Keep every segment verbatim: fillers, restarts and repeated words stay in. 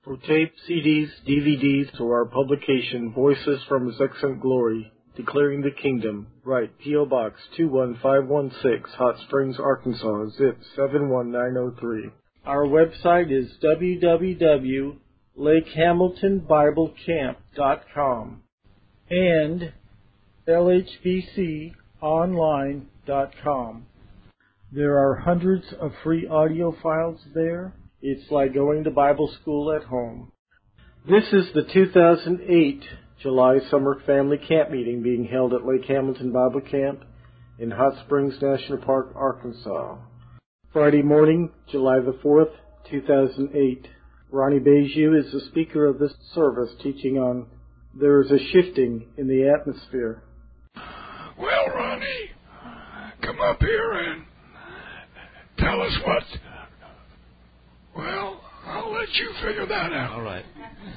For tape, C Ds, D V Ds, or our publication, Voices from His Excellent Glory, Declaring the Kingdom, write P O Box two one five one six, Hot Springs, Arkansas, zip seven one nine zero three. Our website is w w w dot lake hamilton bible camp dot com and l h b c online dot com. There are hundreds of free audio files there. It's like going to Bible school at home. This is the two thousand eight July Summer Family Camp Meeting being held at Lake Hamilton Bible Camp in Hot Springs National Park, Arkansas. Friday morning, July the fourth, two thousand eight. Ronnie Beju is the speaker of this service, teaching on There is a Shifting in the Atmosphere. Well, Ronnie, come up here and tell us what... Well, I'll let you figure that out. All right.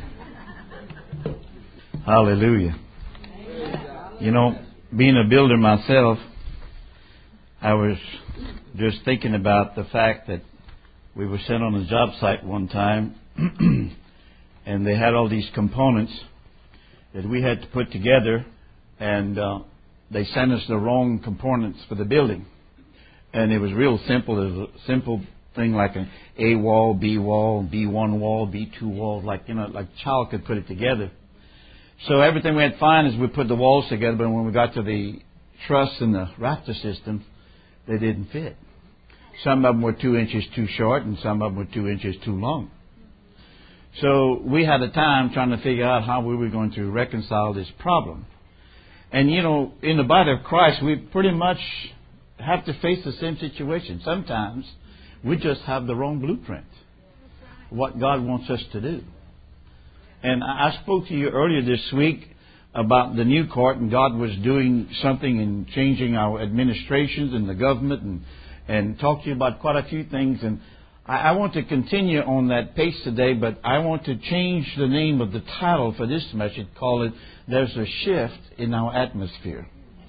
Hallelujah. You know, being a builder myself, I was just thinking about the fact that we were sent on a job site one time and they had all these components that we had to put together, and uh, they sent us the wrong components for the building. And it was real simple. It was a simple thing like an A wall, B wall, B one wall, B two wall, like, you know, like a child could put it together. So everything went fine as we put the walls together, but when we got to the truss and the rafter system, they didn't fit. Some of them were two inches too short and some of them were two inches too long. So we had a time trying to figure out how we were going to reconcile this problem. And, you know, in the body of Christ, we pretty much have to face the same situation. Sometimes we just have the wrong blueprint, what God wants us to do. And I spoke to you earlier this week about the new court, and God was doing something and changing our administrations and the government, and, and talked to you about quite a few things. And I, I want to continue on that pace today, but I want to change the name of the title for this message, call it There's a Shift in Our Atmosphere.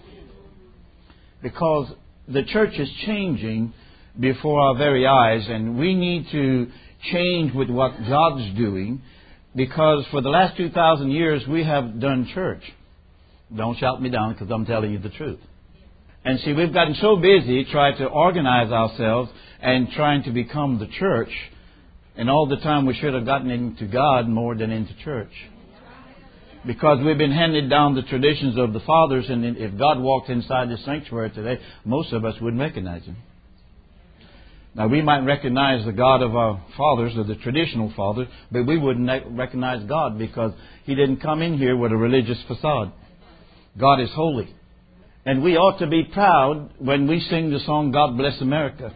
Because the church is changing before our very eyes, and we need to change with what God's doing, because for the last two thousand years we have done church. Don't shout me down, because I'm telling you the truth. And see, we've gotten so busy trying to organize ourselves and trying to become the church, and all the time we should have gotten into God more than into church. Because we've been handed down the traditions of the fathers, and if God walked inside the sanctuary today, most of us wouldn't recognize Him. Now, we might recognize the God of our fathers, or the traditional fathers, but we wouldn't recognize God because He didn't come in here with a religious facade. God is holy. And we ought to be proud when we sing the song, God Bless America.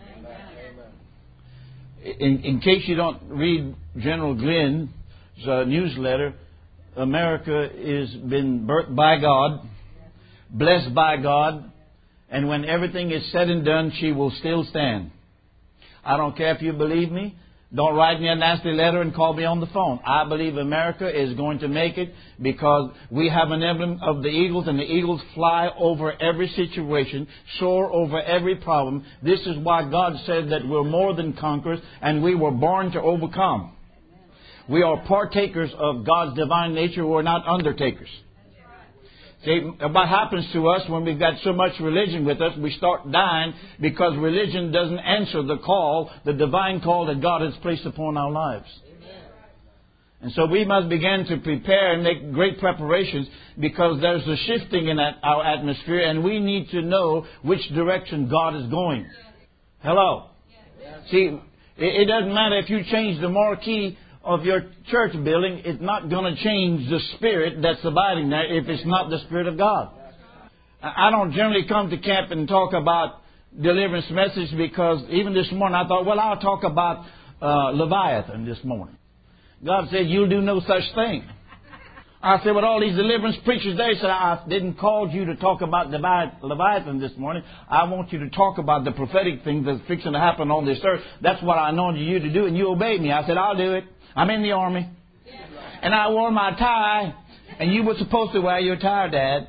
In, in case you don't read General Glenn's uh, newsletter, America has been birthed by God, blessed by God, and when everything is said and done, she will still stand. I don't care if you believe me. Don't write me a nasty letter and call me on the phone. I believe America is going to make it because we have an emblem of the eagles, and the eagles fly over every situation, soar over every problem. This is why God said that we're more than conquerors and we were born to overcome. We are partakers of God's divine nature. We're not undertakers. See, what happens to us when we've got so much religion with us, we start dying because religion doesn't answer the call, the divine call that God has placed upon our lives. Amen. And so we must begin to prepare and make great preparations, because there's a shifting in that, our atmosphere, and we need to know which direction God is going. Hello? Yes. See, it, it doesn't matter if you change the marquee of your church building, it's not going to change the spirit that's abiding there if it's not the Spirit of God. I don't generally come to camp and talk about deliverance message, because even this morning I thought, well, I'll talk about uh, Leviathan this morning. God said, you'll do no such thing. I said, with all these deliverance preachers, they said, I didn't call you to talk about Leviathan this morning. I want you to talk about the prophetic things that's fixing to happen on this earth. That's what I anointed you to do, and you obeyed me. I said, I'll do it. I'm in the army. And I wore my tie, and you were supposed to wear your tie, Dad.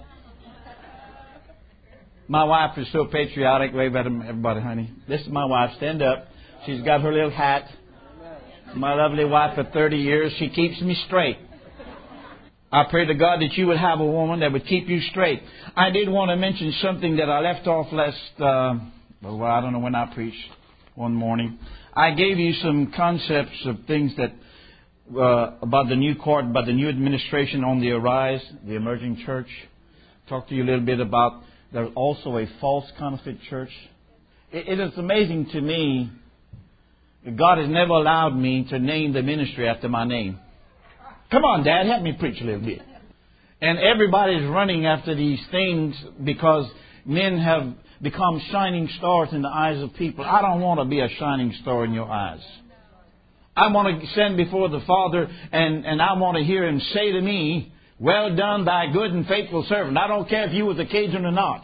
My wife is so patriotic. Wave at everybody, honey. This is my wife. Stand up. She's got her little hat. My lovely wife for thirty years, she keeps me straight. I pray to God that you would have a woman that would keep you straight. I did want to mention something that I left off last, uh, well, I don't know when I preached one morning. I gave you some concepts of things that, uh, about the new court, about the new administration on the arise, the emerging church. Talk to you a little bit about there's also a false counterfeit church. It, it is amazing to me that God has never allowed me to name the ministry after my name. Come on, Dad, help me preach a little bit. And everybody's running after these things because men have become shining stars in the eyes of people. I don't want to be a shining star in your eyes. I want to stand before the Father and, and I want to hear Him say to me, well done, thy good and faithful servant. I don't care if you was a Cajun or not.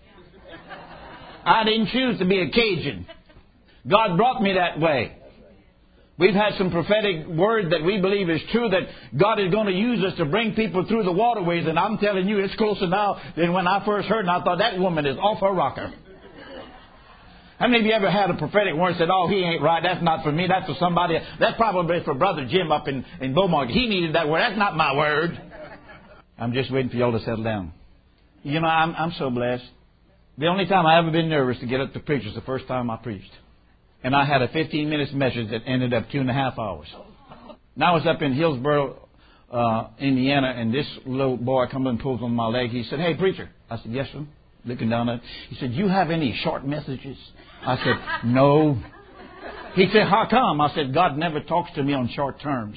I didn't choose to be a Cajun. God brought me that way. We've had some prophetic word that we believe is true, that God is going to use us to bring people through the waterways. And I'm telling you, it's closer now than when I first heard it. And I thought, that woman is off her rocker. How many of you ever had a prophetic word and said, oh, he ain't right. That's not for me. That's for somebody. That's probably for Brother Jim up in, in Beaumont. He needed that word. That's not my word. I'm just waiting for y'all to settle down. You know, I'm, I'm so blessed. The only time I ever been nervous to get up to preach was the first time I preached. And I had a fifteen minutes message that ended up two and a half hours. Now I was up in Hillsboro, uh, Indiana, and this little boy comes and pulls on my leg. He said, hey, preacher. I said, yes, sir. Looking down at it. He said, you have any short messages? I said, no. He said, how come? I said, God never talks to me on short terms.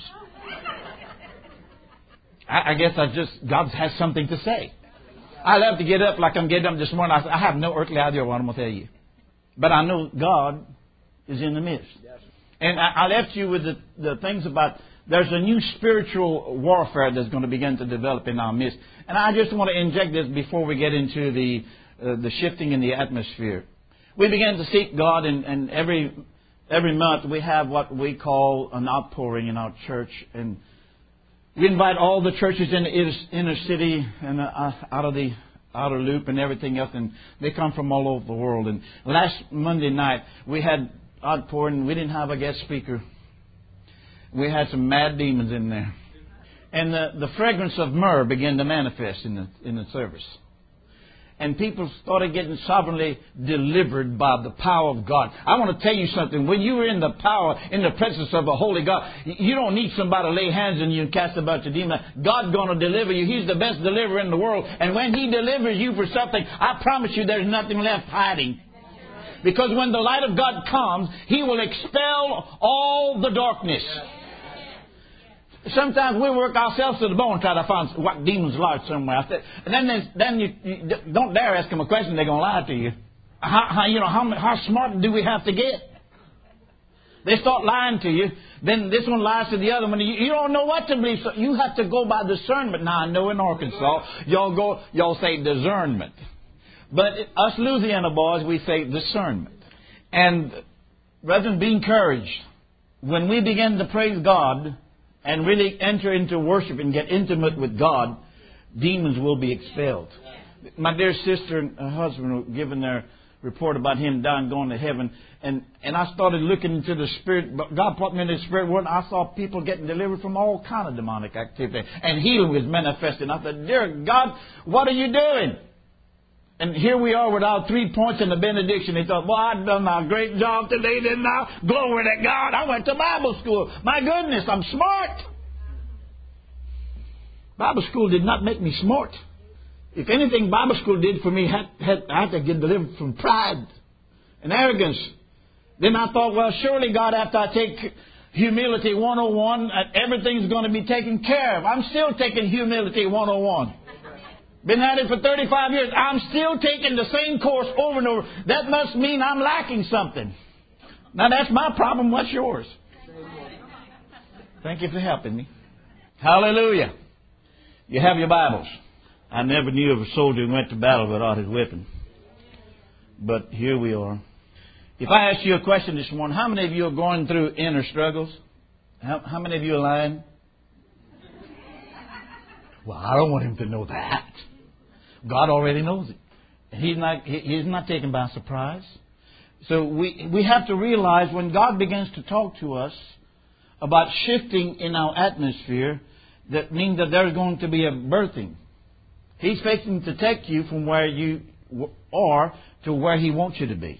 I, I guess I just, God has something to say. I love to get up like I'm getting up this morning. I said, I have no earthly idea what I'm going to tell you. But I know God is in the midst. And I, I left you with the, the things about there's a new spiritual warfare that's going to begin to develop in our midst. And I just want to inject this before we get into the uh, the shifting in the atmosphere. We begin to seek God, and, and every every month we have what we call an outpouring in our church. And we invite all the churches in the inner, inner city and uh, out of the outer loop and everything else. And they come from all over the world. And last Monday night we had outpouring. We didn't have a guest speaker. We had some mad demons in there. And the, the fragrance of myrrh began to manifest in the in the service. And people started getting sovereignly delivered by the power of God. I want to tell you something. When you are in the power, in the presence of a holy God, you don't need somebody to lay hands on you and cast about your demon. God's going to deliver you. He's the best deliverer in the world. And when He delivers you for something, I promise you there's nothing left hiding. Because when the light of God comes, He will expel all the darkness. Sometimes we work ourselves to the bone and try to find what demons lie somewhere. And then, then you, you don't dare ask them a question; they're going to lie to you. How, how you know how, how smart do we have to get? They start lying to you. Then this one lies to the other one. You, you don't know what to believe, so you have to go by discernment. Now I know in Arkansas, y'all go, y'all say discernment. But us Louisiana boys, we say discernment. And brethren, be encouraged. When we begin to praise God and really enter into worship and get intimate with God, demons will be expelled. My dear sister and her husband were giving their report about him dying, going to heaven. And, and I started looking into the Spirit. God brought me into the Spirit world. I saw people getting delivered from all kind of demonic activity. And healing was manifesting. I said, dear God, what are you doing? And here we are with our three points in the benediction. He thought, well, I've done a great job today, didn't I? Glory to God. I went to Bible school. My goodness, I'm smart. Bible school did not make me smart. If anything, Bible school did for me, had, had, I had to get delivered from pride and arrogance. Then I thought, well, surely, God, after I take humility one oh one, everything's going to be taken care of. I'm still taking humility one oh one. Been at it for thirty-five years. I'm still taking the same course over and over. That must mean I'm lacking something. Now, that's my problem. What's yours? Thank you for helping me. Hallelujah. You have your Bibles. I never knew of a soldier who went to battle without his weapon. But here we are. If I ask you a question this morning, how many of you are going through inner struggles? How, how many of you are lying? Well, I don't want him to know that. God already knows it. He's not, he's not taken by surprise. So we, we have to realize when God begins to talk to us about shifting in our atmosphere that means that there's going to be a birthing. He's fixing to take you from where you are to where He wants you to be.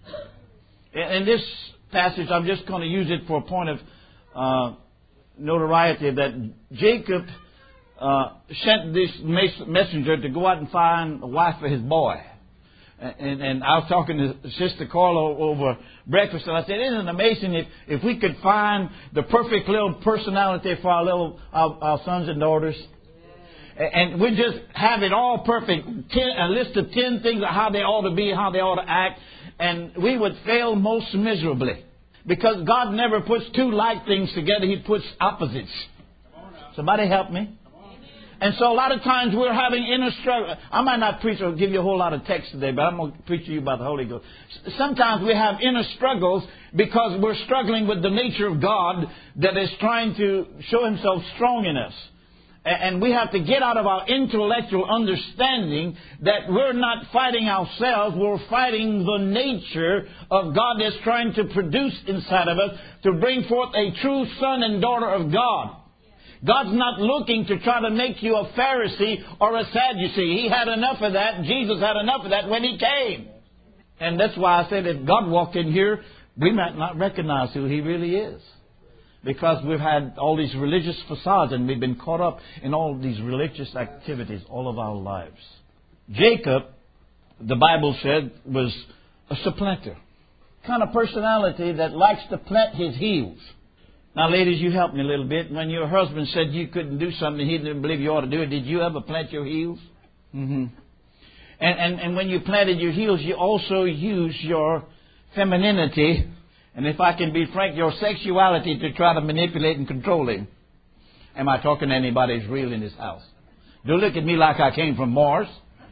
In this passage, I'm just going to use it for a point of uh, notoriety that Jacob uh, sent this messenger to go out and find a wife for his boy. And, and I was talking to Sister Carla over breakfast, and I said, isn't it amazing if, if we could find the perfect little personality for our little our, our sons and daughters? And we just have it all perfect, ten, a list of ten things of how they ought to be, how they ought to act, and we would fail most miserably. Because God never puts two like things together, He puts opposites. Somebody help me. And so a lot of times we're having inner struggle. I might not preach or give you a whole lot of text today, but I'm going to preach to you about the Holy Ghost. Sometimes we have inner struggles because we're struggling with the nature of God that is trying to show Himself strong in us. And we have to get out of our intellectual understanding that we're not fighting ourselves, we're fighting the nature of God that's trying to produce inside of us to bring forth a true son and daughter of God. God's not looking to try to make you a Pharisee or a Sadducee. He had enough of that. Jesus had enough of that when He came. And that's why I said if God walked in here, we might not recognize who He really is. Because we've had all these religious facades and we've been caught up in all these religious activities all of our lives. Jacob, the Bible said, was a supplanter. Kind of personality that likes to plant his heels. Now, ladies, you help me a little bit. When your husband said you couldn't do something he didn't believe you ought to do it, did you ever plant your heels? Mm-hmm. And, and, and when you planted your heels, you also used your femininity, and if I can be frank, your sexuality to try to manipulate and control him. Am I talking to anybody who's real in this house? Don't look at me like I came from Mars.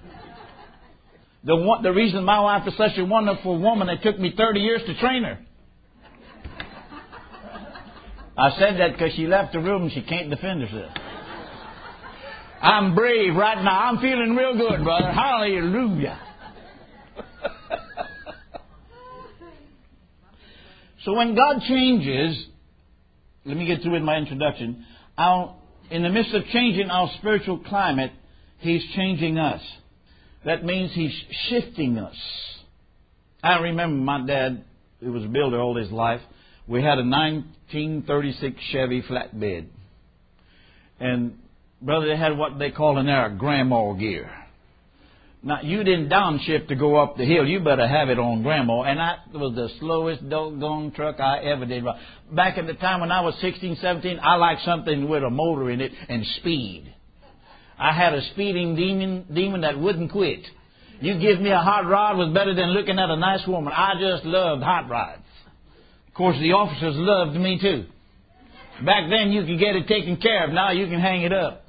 The, one, the reason my wife is such a wonderful woman, it took me thirty years to train her. I said that because she left the room and she can't defend herself. I'm brave right now. I'm feeling real good, brother. Hallelujah. So when God changes, let me get through with my introduction. Our, in the midst of changing our spiritual climate, He's changing us. That means He's shifting us. I remember my dad, who was a builder all his life, we had a nineteen thirty-six Chevy flatbed. And, brother, they had what they call in there a grandma gear. Now, you didn't downshift to go up the hill. You better have it on grandma. And that was the slowest doggone truck I ever did. Back at the time when I was sixteen, seventeen, I liked something with a motor in it and speed. I had a speeding demon, demon that wouldn't quit. You give me a hot rod was better than looking at a nice woman. I just loved hot rods. Of course, the officers loved me too. Back then, you could get it taken care of. Now you can hang it up.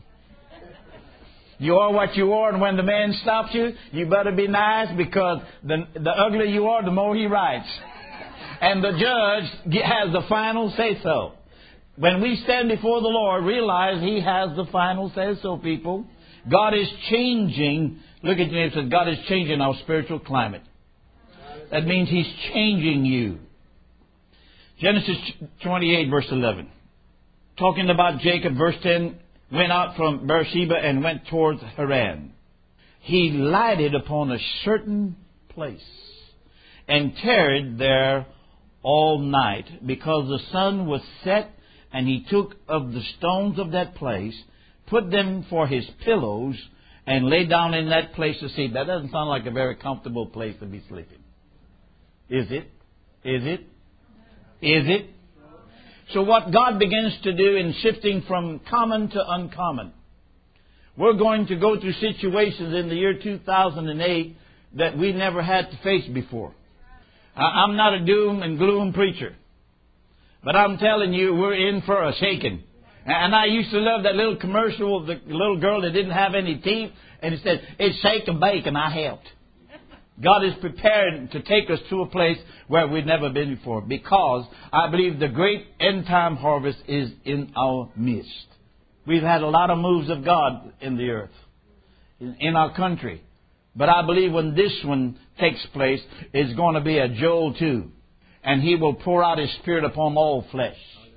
You are what you are, and when the man stops you, you better be nice because the, the uglier you are, the more he writes. And the judge has the final say-so. When we stand before the Lord, realize He has the final say-so, people. God is changing. Look at your neighbor and say, God is changing our spiritual climate. That means He's changing you. Genesis twenty-eight, verse eleven. Talking about Jacob, verse ten, went out from Beersheba and went towards Haran. He lighted upon a certain place and tarried there all night because the sun was set, and he took of the stones of that place, put them for his pillows, and lay down in that place to sleep. That doesn't sound like a very comfortable place to be sleeping. Is it? Is it? Is it? So what God begins to do in shifting from common to uncommon, we're going to go through situations in the year two thousand eight that we never had to face before. I'm not a doom and gloom preacher, but I'm telling you, we're in for a shaking. And I used to love that little commercial, the little girl that didn't have any teeth, and it said, "It's shake and bake," and I helped. God is prepared to take us to a place where we've never been before, because I believe the great end-time harvest is in our midst. We've had a lot of moves of God in the earth, in our country. But I believe when this one takes place, it's going to be a Joel two. And He will pour out His Spirit upon all flesh.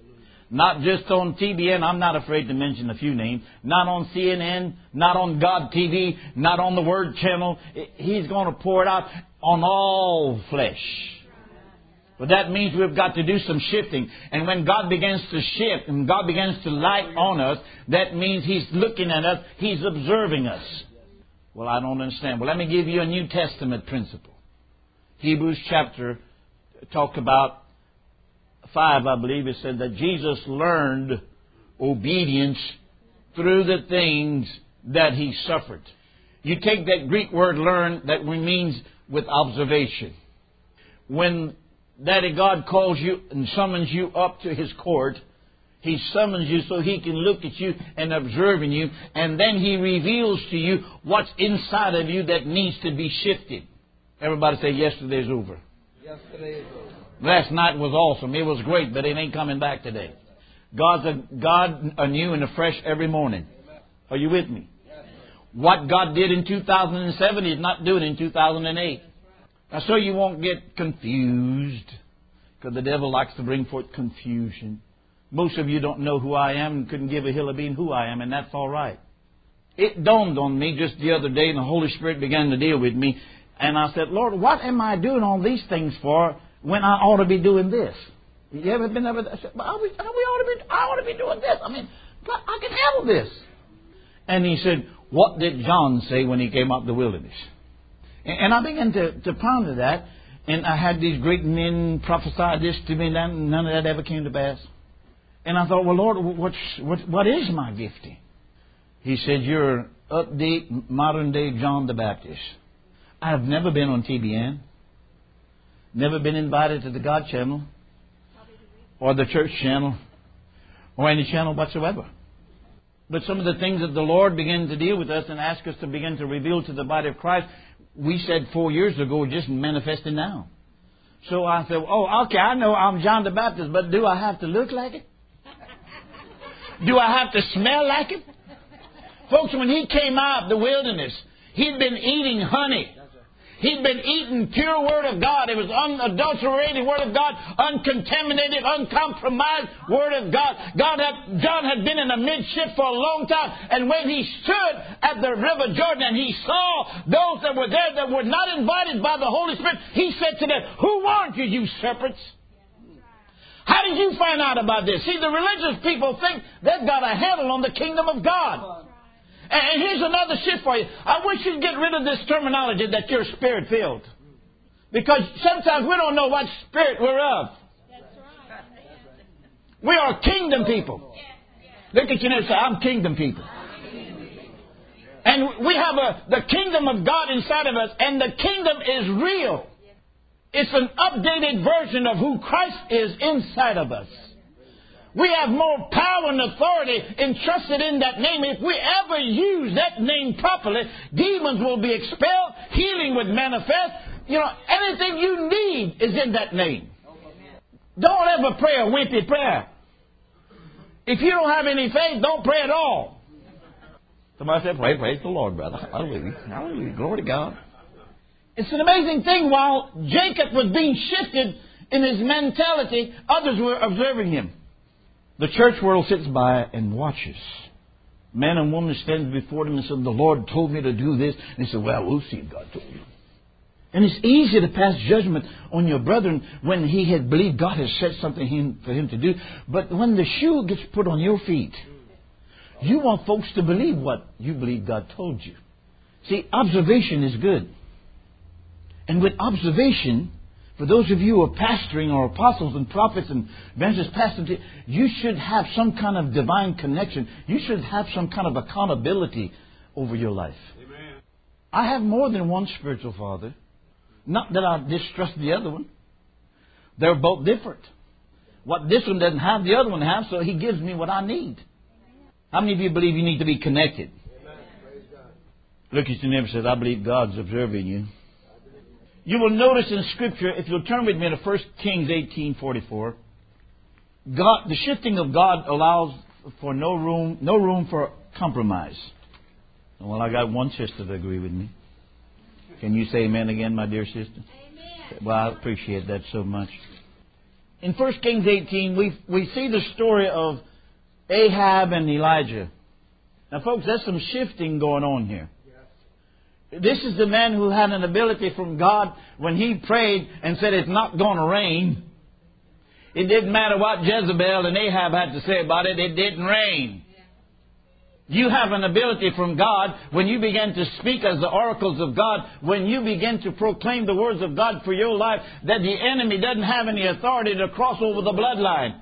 Not just on T B N, I'm not afraid to mention a few names. Not on C N N, not on God T V, not on the Word Channel. He's going to pour it out on all flesh. But that means we've got to do some shifting. And when God begins to shift and God begins to light on us, that means He's looking at us, He's observing us. Well, I don't understand. Well, let me give you a New Testament principle. Hebrews chapter talked about five, I believe, it said that Jesus learned obedience through the things that He suffered. You take that Greek word learn, that means with observation. When Daddy God calls you and summons you up to His court, He summons you so He can look at you and observing you, and then He reveals to you what's inside of you that needs to be shifted. Everybody say, yesterday's over. Yesterday is over. Last night was awesome. It was great, but it ain't coming back today. God's a God anew and afresh every morning. Are you with me? What God did in two thousand seven, He's not doing in two thousand eight. Now, so you won't get confused, because the devil likes to bring forth confusion. Most of you don't know who I am and couldn't give a hill of bean who I am, and that's all right. It dawned on me just the other day, and the Holy Spirit began to deal with me. And I said, Lord, what am I doing all these things for when I ought to be doing this? You ever been ever? I said, well, we, we ought to be, I ought to be doing this. I mean, God, I can handle this. And He said, what did John say when he came out of the wilderness? And, and I began to, to ponder that. And I had these great men prophesy this to me, and none of that ever came to pass. And I thought, well, Lord, what's, what, what is my gifting? He said, you're update, modern-day John the Baptist. I have never been on T B N. Never been invited to the God channel or the church channel or any channel whatsoever. But some of the things that the Lord began to deal with us and ask us to begin to reveal to the body of Christ, we said four years ago, just manifesting now. So I said, oh, okay, I know I'm John the Baptist, but do I have to look like it? Do I have to smell like it? Folks, when He came out of the wilderness, He'd been eating honey. He'd been eating pure Word of God. It was unadulterated Word of God, uncontaminated, uncompromised Word of God. God had, John had been in a midship for a long time. And when he stood at the River Jordan and he saw those that were there that were not invited by the Holy Spirit, he said to them, who warned you, you serpents? How did you find out about this? See, the religious people think they've got a handle on the kingdom of God. And here's another shift for you. I wish you'd get rid of this terminology that you're spirit-filled. Because sometimes we don't know what spirit we're of. We are kingdom people. Look at your neighbor and say, I'm kingdom people. And we have a, the kingdom of God inside of us. And the kingdom is real. It's an updated version of who Christ is inside of us. We have more power and authority entrusted in that name. If we ever use that name properly, demons will be expelled, healing would manifest. You know, anything you need is in that name. Don't ever pray a wimpy prayer. If you don't have any faith, don't pray at all. Somebody said, pray, praise the Lord, brother. Hallelujah. Hallelujah. Glory to God. It's an amazing thing. While Jacob was being shifted in his mentality, others were observing him. The church world sits by and watches. Man and woman stands before them and says, the Lord told me to do this. And they say, well, we'll see if God told you. And it's easy to pass judgment on your brethren when he had believed God has said something for him to do. But when the shoe gets put on your feet, you want folks to believe what you believe God told you. See, observation is good. And with observation, for those of you who are pastoring or apostles and prophets and evangelists, pastors, you should have some kind of divine connection. You should have some kind of accountability over your life. Amen. I have more than one spiritual father. Not that I distrust the other one. They're both different. What this one doesn't have, the other one has, so he gives me what I need. How many of you believe you need to be connected? Look at your neighbor and say, I believe God's observing you. You will notice in Scripture, if you'll turn with me to First Kings eighteen forty-four, God, the shifting of God allows for no room, no room for compromise. Well, I got one sister to agree with me. Can you say amen again, my dear sister? Amen. Well, I appreciate that so much. in First Kings eighteen, we we see the story of Ahab and Elijah. Now, folks, there's some shifting going on here. This is the man who had an ability from God when he prayed and said it's not going to rain. It didn't matter what Jezebel and Ahab had to say about it. It didn't rain. You have an ability from God when you begin to speak as the oracles of God, when you begin to proclaim the words of God for your life, that the enemy doesn't have any authority to cross over the bloodline.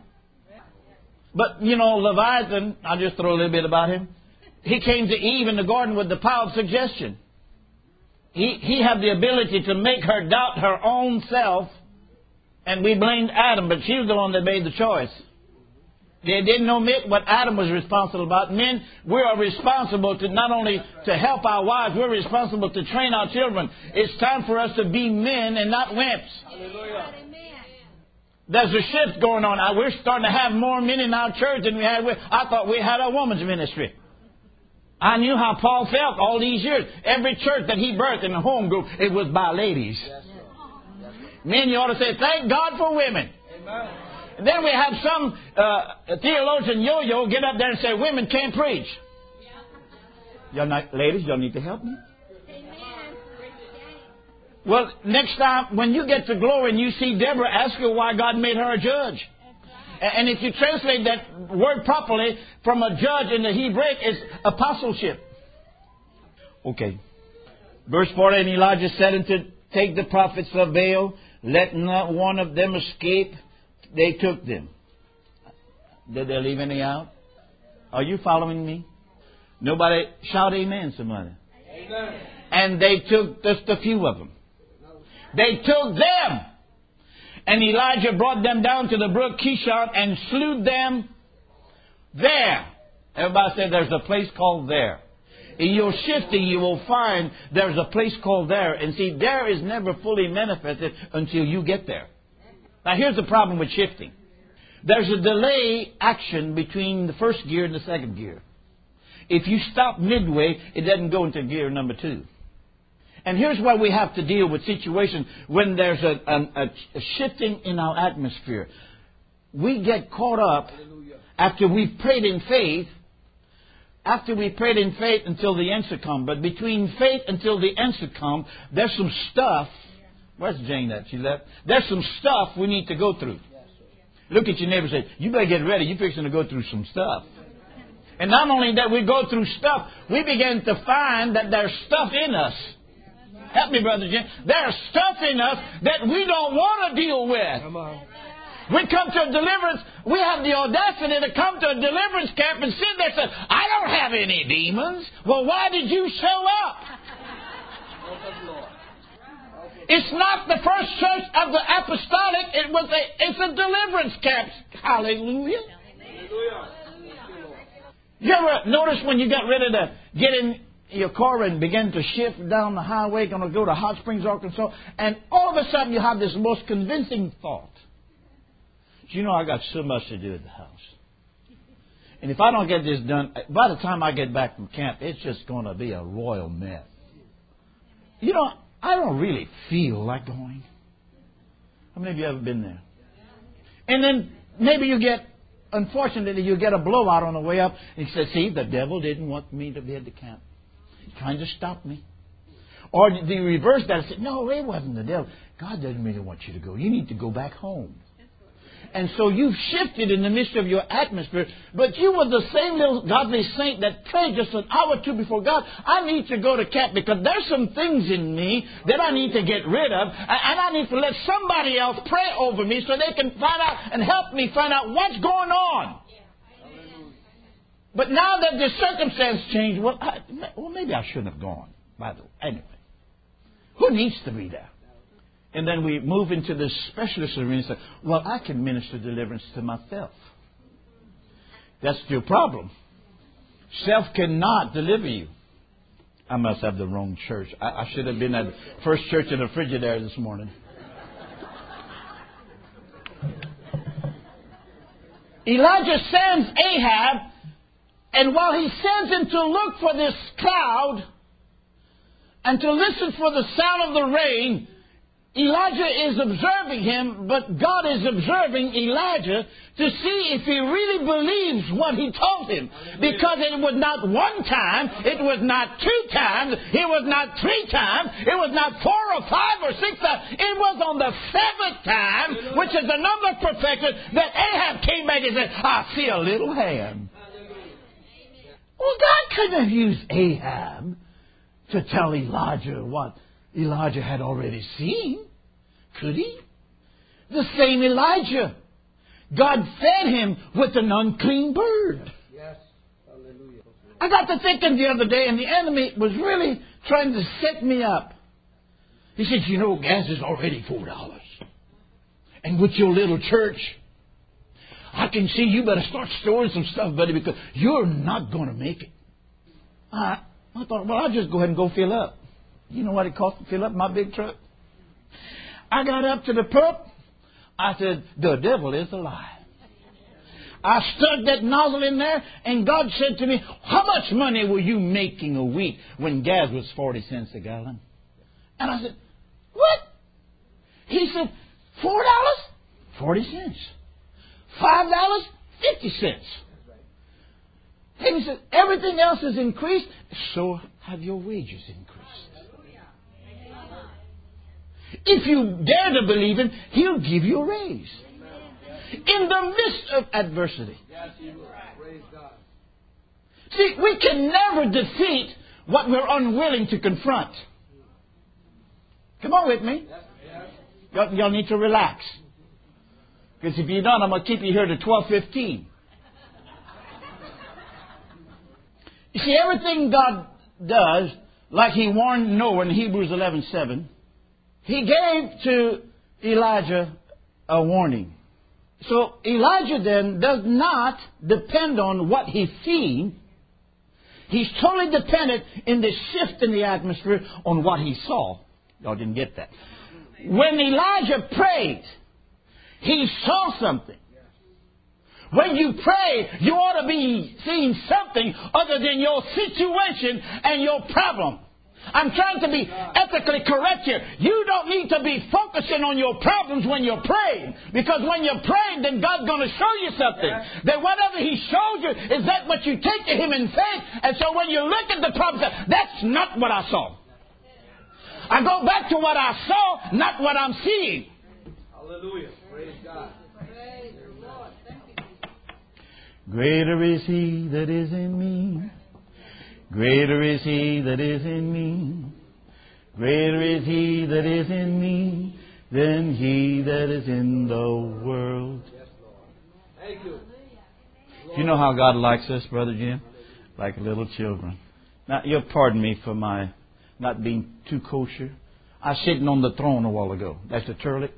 But, you know, Leviathan, I'll just throw a little bit about him. He came to Eve in the garden with the power of suggestion. He, he had the ability to make her doubt her own self, and we blamed Adam, but she was the one that made the choice. They didn't omit what Adam was responsible about. Men, we are responsible to not only to help our wives, we're responsible to train our children. It's time for us to be men and not wimps. Hallelujah. There's a shift going on. We're starting to have more men in our church than we had. I thought we had a woman's ministry. I knew how Paul felt all these years. Every church that he birthed in the home group, it was by ladies. Yes, men, you ought to say, thank God for women. Amen. And then we have some uh, theologian yo-yo get up there and say, women can't preach. Y'all not, ladies, y'all need to help me. Amen. Well, next time, when you get to glory and you see Deborah, ask her why God made her a judge. And if you translate that word properly, from a judge in the Hebraic, it's apostleship. Okay. Verse forty, and Elijah said unto, take the prophets of Baal, let not one of them escape. They took them. Did they leave any out? Are you following me? Nobody shout amen, somebody. Amen. And they took just a few of them. They took them. And Elijah brought them down to the brook Kishon and slew them there. Everybody said there's a place called there. In your shifting, you will find there's a place called there. And see, there is never fully manifested until you get there. Now, here's the problem with shifting. There's a delay action between the first gear and the second gear. If you stop midway, it doesn't go into gear number two. And here's why we have to deal with situations when there's a, a, a shifting in our atmosphere. We get caught up after we've prayed in faith, after we prayed in faith until the answer comes. But between faith until the answer comes, there's some stuff. Where's Jane at? She left. There's some stuff we need to go through. Look at your neighbor and say, you better get ready. You're fixing to go through some stuff. And not only that we go through stuff, we begin to find that there's stuff in us. Help me, Brother Jim. There's stuff in us that we don't want to deal with. Come on. We come to a deliverance. We have the audacity to come to a deliverance camp and sit there and say, I don't have any demons. Well, why did you show up? It's not the first church of the apostolic. It was a, it's a deliverance camp. Hallelujah. Hallelujah. You ever notice when you got ready to get in your car and begin to shift down the highway, going to go to Hot Springs, Arkansas, and all of a sudden you have this most convincing thought. You know, I got so much to do at the house. And if I don't get this done, by the time I get back from camp, it's just going to be a royal mess. You know, I don't really feel like going. How many of you ever been there? And then maybe you get, unfortunately, you get a blowout on the way up, and you say, see, the devil didn't want me to be at the camp. He's trying to stop me. Or the reverse that, I said, no, it wasn't the devil. God doesn't really want you to go. You need to go back home. And so you've shifted in the midst of your atmosphere, but you were the same little godly saint that prayed just an hour or two before God. I need to go to camp because there's some things in me that I need to get rid of, and I need to let somebody else pray over me so they can find out and help me find out what's going on. But now that the circumstance changed, well, I, well, maybe I shouldn't have gone. By the way, anyway, who needs to be there? And then we move into this specialist arena and say, well, I can minister deliverance to myself. That's your problem. Self cannot deliver you. I must have the wrong church. I, I should have been at the first church in the Frigidaire this morning. Elijah sends Ahab, and while he sends him to look for this cloud and to listen for the sound of the rain, Elijah is observing him, but God is observing Elijah to see if he really believes what he told him. Because it was not one time, it was not two times, it was not three times, it was not four or five or six times. It was on the seventh time, which is the number of perfection, that Ahab came back and said, I see a little hand. Well, God couldn't have used Ahab to tell Elijah what Elijah had already seen, could he? The same Elijah. God fed him with an unclean bird. Yes. Hallelujah. I got to thinking the other day, and the enemy was really trying to set me up. He said, you know, gas is already four dollars. And with your little church, I can see you better start storing some stuff, buddy, because you're not going to make it. I, I thought, well, I'll just go ahead and go fill up. You know what it cost to fill up my big truck? I got up to the pump. I said, the devil is a lie. I stuck that nozzle in there, and God said to me, how much money were you making a week when gas was forty cents a gallon? And I said, what? He said, four dollars? forty cents. five dollars? fifty cents. And he said, everything else has increased, so have your wages increased. If you dare to believe Him, He'll give you a raise. In the midst of adversity. See, we can never defeat what we're unwilling to confront. Come on with me. Y'all, y'all need to relax. Because if you don't, I'm going to keep you here to twelve fifteen. You see, everything God does, like He warned Noah in Hebrews eleven seven, He gave to Elijah a warning. So Elijah then does not depend on what he's seen. He's totally dependent in the shift in the atmosphere on what he saw. Y'all didn't get that. When Elijah prayed, he saw something. When you pray, you ought to be seeing something other than your situation and your problem. I'm trying to be ethically correct here. You don't need to be focusing on your problems when you're praying. Because when you're praying, then God's going to show you something. That whatever He showed you is that what you take to Him in faith. And so when you look at the problem, that's not what I saw. I go back to what I saw, not what I'm seeing. Hallelujah. Praise God. Greater is He that is in me. Greater is He that is in me. Greater is He that is in me than he that is in the world. Yes, Lord. Thank you. Do you know how God likes us, Brother Jim? Like little children. Now, you'll pardon me for my not being too kosher. I was sitting on the throne a while ago. That's the turlet.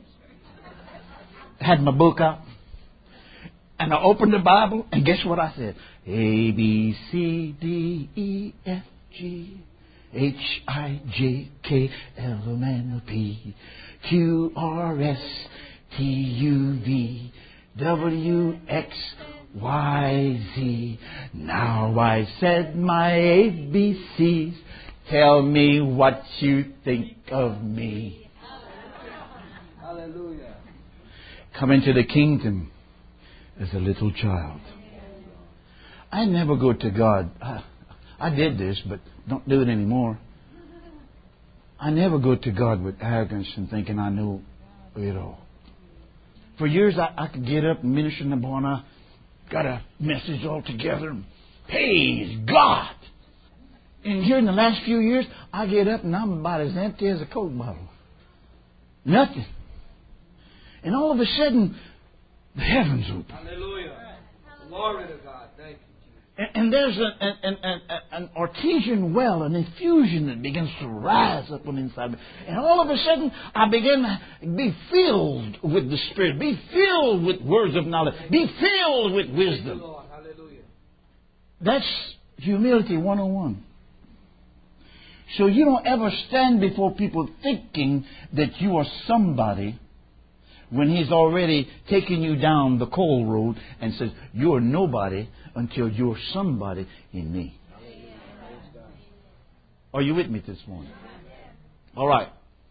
I had my book out. And I opened the Bible, and guess what I said? A, B, C, D, E, F, G, H, I, J, K, L, M, N, P, Q, R, S, T, U, V, W, X, Y, Z. Now I said my A B Cs. Tell me what you think of me. Hallelujah. Come into the kingdom as a little child. I never go to God. I, I did this, but don't do it anymore. I never go to God with arrogance and thinking I know it all. For years, I, I could get up and minister in the morning. I got a message all together. And praise God. And here in the last few years, I get up and I'm about as empty as a Coke bottle. Nothing. And all of a sudden, the heavens open. Hallelujah. Glory to God. Thank you. And, and there's a, an, an, an, an artesian well, an infusion that begins to rise up on the inside of me. And all of a sudden, I begin to be filled with the Spirit. Be filled with words of knowledge. Be filled with wisdom. Lord. Hallelujah. That's humility one oh one. So you don't ever stand before people thinking that you are somebody when He's already taken you down the coal road and says, you're nobody until you're somebody in me. Are you with me this morning? All right.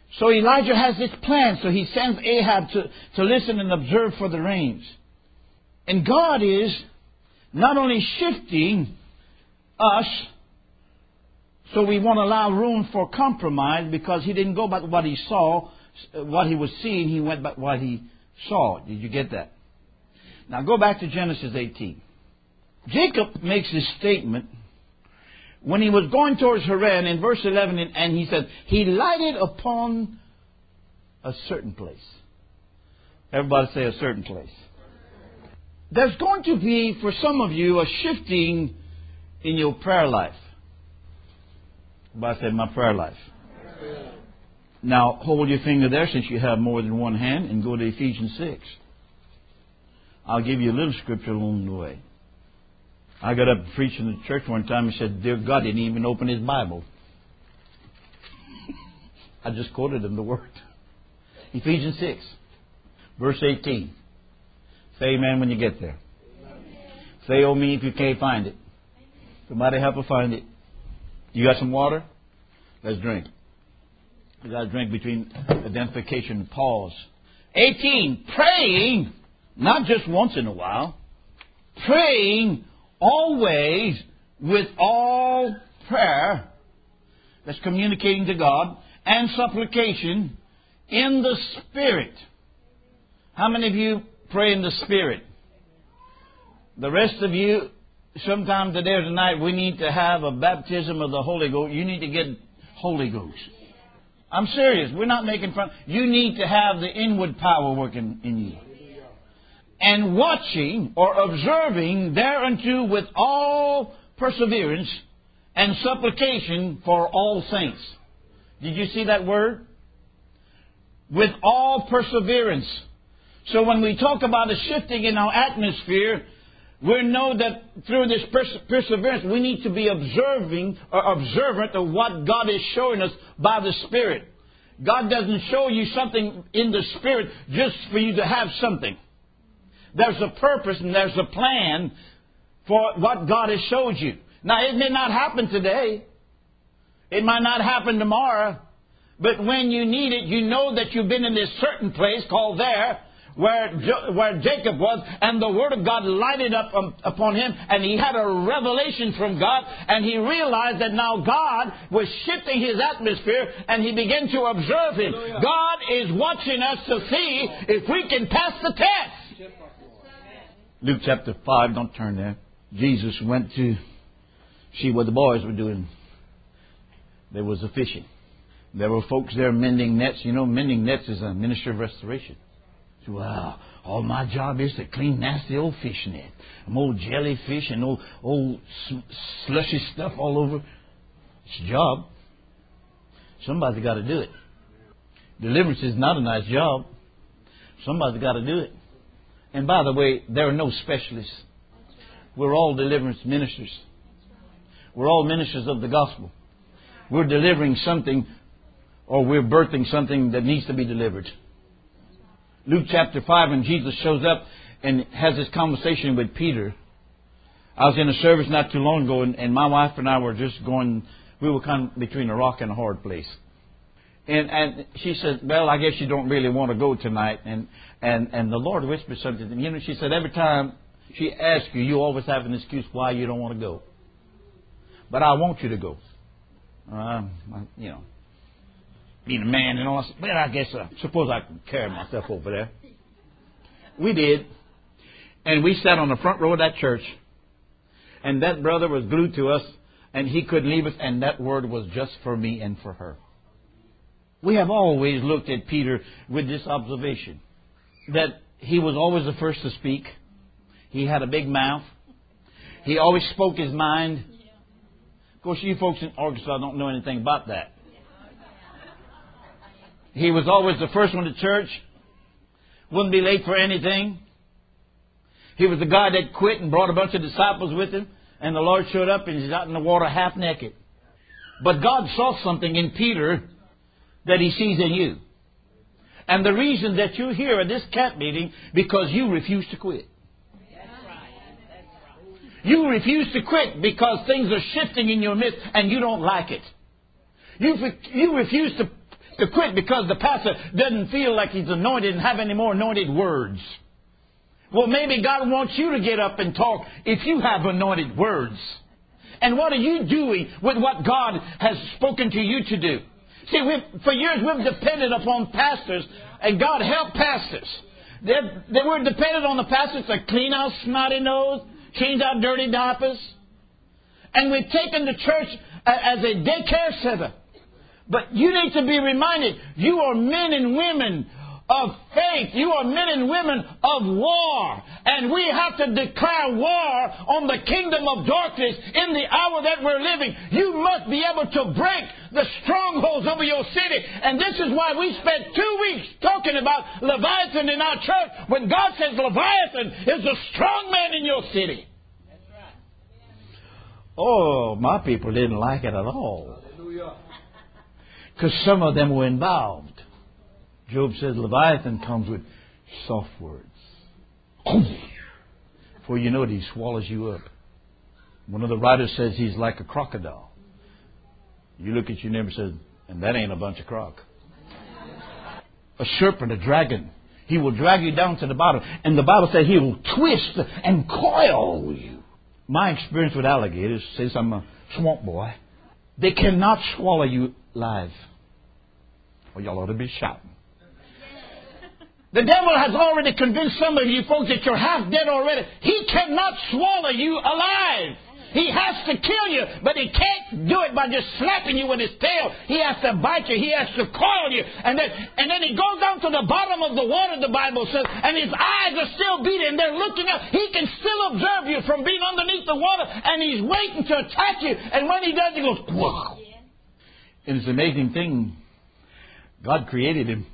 So Elijah has this plan. So he sends Ahab to, to listen and observe for the rains. And God is not only shifting us, so we won't allow room for compromise, because he didn't go by what he saw, what he was seeing. He went by what he saw. Did you get that? Now go back to Genesis eighteen. Jacob makes this statement when he was going towards Haran in verse eleven, and he said, he lighted upon a certain place. Everybody say a certain place. There's going to be, for some of you, a shifting in your prayer life. Everybody say, my prayer life. Now, hold your finger there since you have more than one hand and go to Ephesians six. I'll give you a little scripture along the way. I got up preaching in the church one time and said, dear God didn't even open his Bible. I just quoted him the word. Ephesians six, verse eighteen. Say amen when you get there. Amen. Say oh me if you can't find it. Somebody help her find it. You got some water? Let's drink. We got to drink between identification and pause. eighteen. Praying, not just once in a while. Praying always with all prayer. That's communicating to God. And supplication in the Spirit. How many of you pray in the Spirit? The rest of you, sometime today or tonight, we need to have a baptism of the Holy Ghost. You need to get Holy Ghost. I'm serious. We're not making fun. You need to have the inward power working in you. And watching or observing thereunto with all perseverance and supplication for all saints. Did you see that word? With all perseverance. So when we talk about a shifting in our atmosphere, we know that through this pers- perseverance, we need to be observing or observant of what God is showing us by the Spirit. God doesn't show you something in the Spirit just for you to have something. There's a purpose and there's a plan for what God has showed you. Now, it may not happen today. It might not happen tomorrow. But when you need it, you know that you've been in this certain place called there, where jo- where Jacob was, and the Word of God lighted up um, upon him, and he had a revelation from God, and he realized that now God was shifting his atmosphere, and he began to observe him. Hallelujah. God is watching us to see if we can pass the test. Luke chapter five, don't turn there. Jesus went to see what the boys were doing. There was a fishing. There were folks there mending nets. You know, mending nets is a ministry of restoration. So, wow, all my job is to clean nasty old fish net. Some old jellyfish and old, old slushy stuff all over. It's a job. Somebody's got to do it. Deliverance is not a nice job. Somebody's got to do it. And by the way, there are no specialists. We're all deliverance ministers. We're all ministers of the gospel. We're delivering something, or we're birthing something that needs to be delivered. Luke chapter five, when Jesus shows up and has this conversation with Peter. I was in a service not too long ago, and, and my wife and I were just going, we were kind of between a rock and a hard place. And and she said, well, I guess you don't really want to go tonight. And, and, and the Lord whispered something to me. You know, she said, every time she asks you, you always have an excuse why you don't want to go. But I want you to go. Uh, you know, being a man and all. I said, well, I guess, uh, suppose I can carry myself over there. We did. And we sat on the front row of that church. And that brother was glued to us. And he couldn't leave us. And that word was just for me and for her. We have always looked at Peter with this observation. That he was always the first to speak. He had a big mouth. He always spoke his mind. Of course, you folks in Arkansas don't know anything about that. He was always the first one to church. Wouldn't be late for anything. He was the guy that quit and brought a bunch of disciples with him. And the Lord showed up and he's out in the water half naked. But God saw something in Peter that He sees in you. And the reason that you're here at this camp meeting, because you refuse to quit. You refuse to quit because things are shifting in your midst and you don't like it. You, you refuse to, to quit because the pastor doesn't feel like he's anointed and have any more anointed words. Well, maybe God wants you to get up and talk if you have anointed words. And what are you doing with what God has spoken to you to do? See, we've, for years we've depended upon pastors, and God help pastors. They're, they were dependent on the pastors to clean our snotty nose, change our dirty diapers. And we've taken the church as a daycare center. But you need to be reminded, you are men and women of faith. You are men and women of war. And we have to declare war on the kingdom of darkness in the hour that we're living. You must be able to break the strongholds over your city. And this is why we spent two weeks talking about Leviathan in our church, when God says Leviathan is the strong man in your city. That's right. Oh, my people didn't like it at all. Because some of them were involved. Job says Leviathan comes with soft words. For you know it, he swallows you up. One of the writers says he's like a crocodile. You look at your neighbor and say, and that ain't a bunch of croc. A serpent, a dragon. He will drag you down to the bottom. And the Bible says he will twist and coil you. My experience with alligators, since I'm a swamp boy, they cannot swallow you live. Well, y'all ought to be shouting. The devil has already convinced some of you folks that you're half dead already. He cannot swallow you alive. He has to kill you, but he can't do it by just slapping you with his tail. He has to bite you. He has to coil you. And then, and then he goes down to the bottom of the water, the Bible says, and his eyes are still beating. They're looking up. He can still observe you from being underneath the water, and he's waiting to attack you. And when he does, he goes, whoa. And it's an amazing thing. God created him.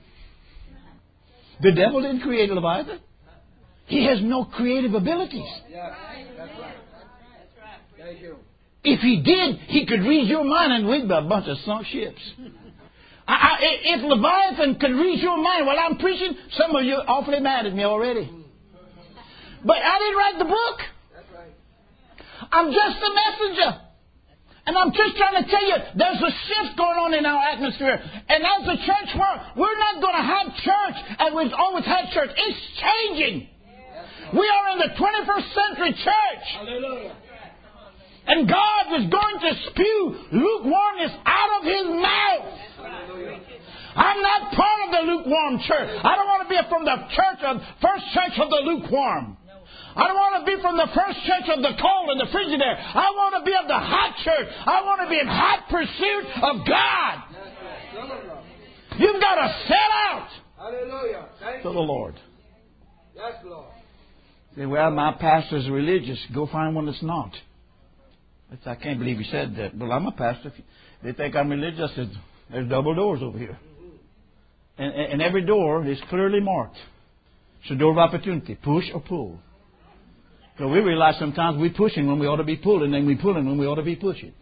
The devil didn't create Leviathan. He has no creative abilities. Yeah, that's right. Thank you. If he did, he could read your mind, and we'd be a bunch of sunk ships. I, I, if Leviathan could read your mind while I'm preaching, some of you are awfully mad at me already. But I didn't write the book. That's right. I'm just a messenger. And I'm just trying to tell you, there's a shift going on in our atmosphere. And as the church world, we're not going to have church as we've always had church. It's changing. We are in the twenty-first century church. Hallelujah. And God was going to spew lukewarmness out of His mouth. I'm not part of the lukewarm church. I don't want to be from the church of first church of the lukewarm. I don't want to be from the first church of the cold and the Frigidaire. I want to be of the hot church. I want to be in hot pursuit of God. You've got to sell out Hallelujah. Thank to the Lord. Yes, Lord. Say, well, my pastor's religious. Go find one that's not. That's, I can't believe he said that. Well, I'm a pastor. If they think I'm religious, I said, there's double doors over here. And, and every door is clearly marked. It's a door of opportunity. Push or pull. So we realize sometimes we're pushing when we ought to be pulling, and we're pulling when we ought to be pushing.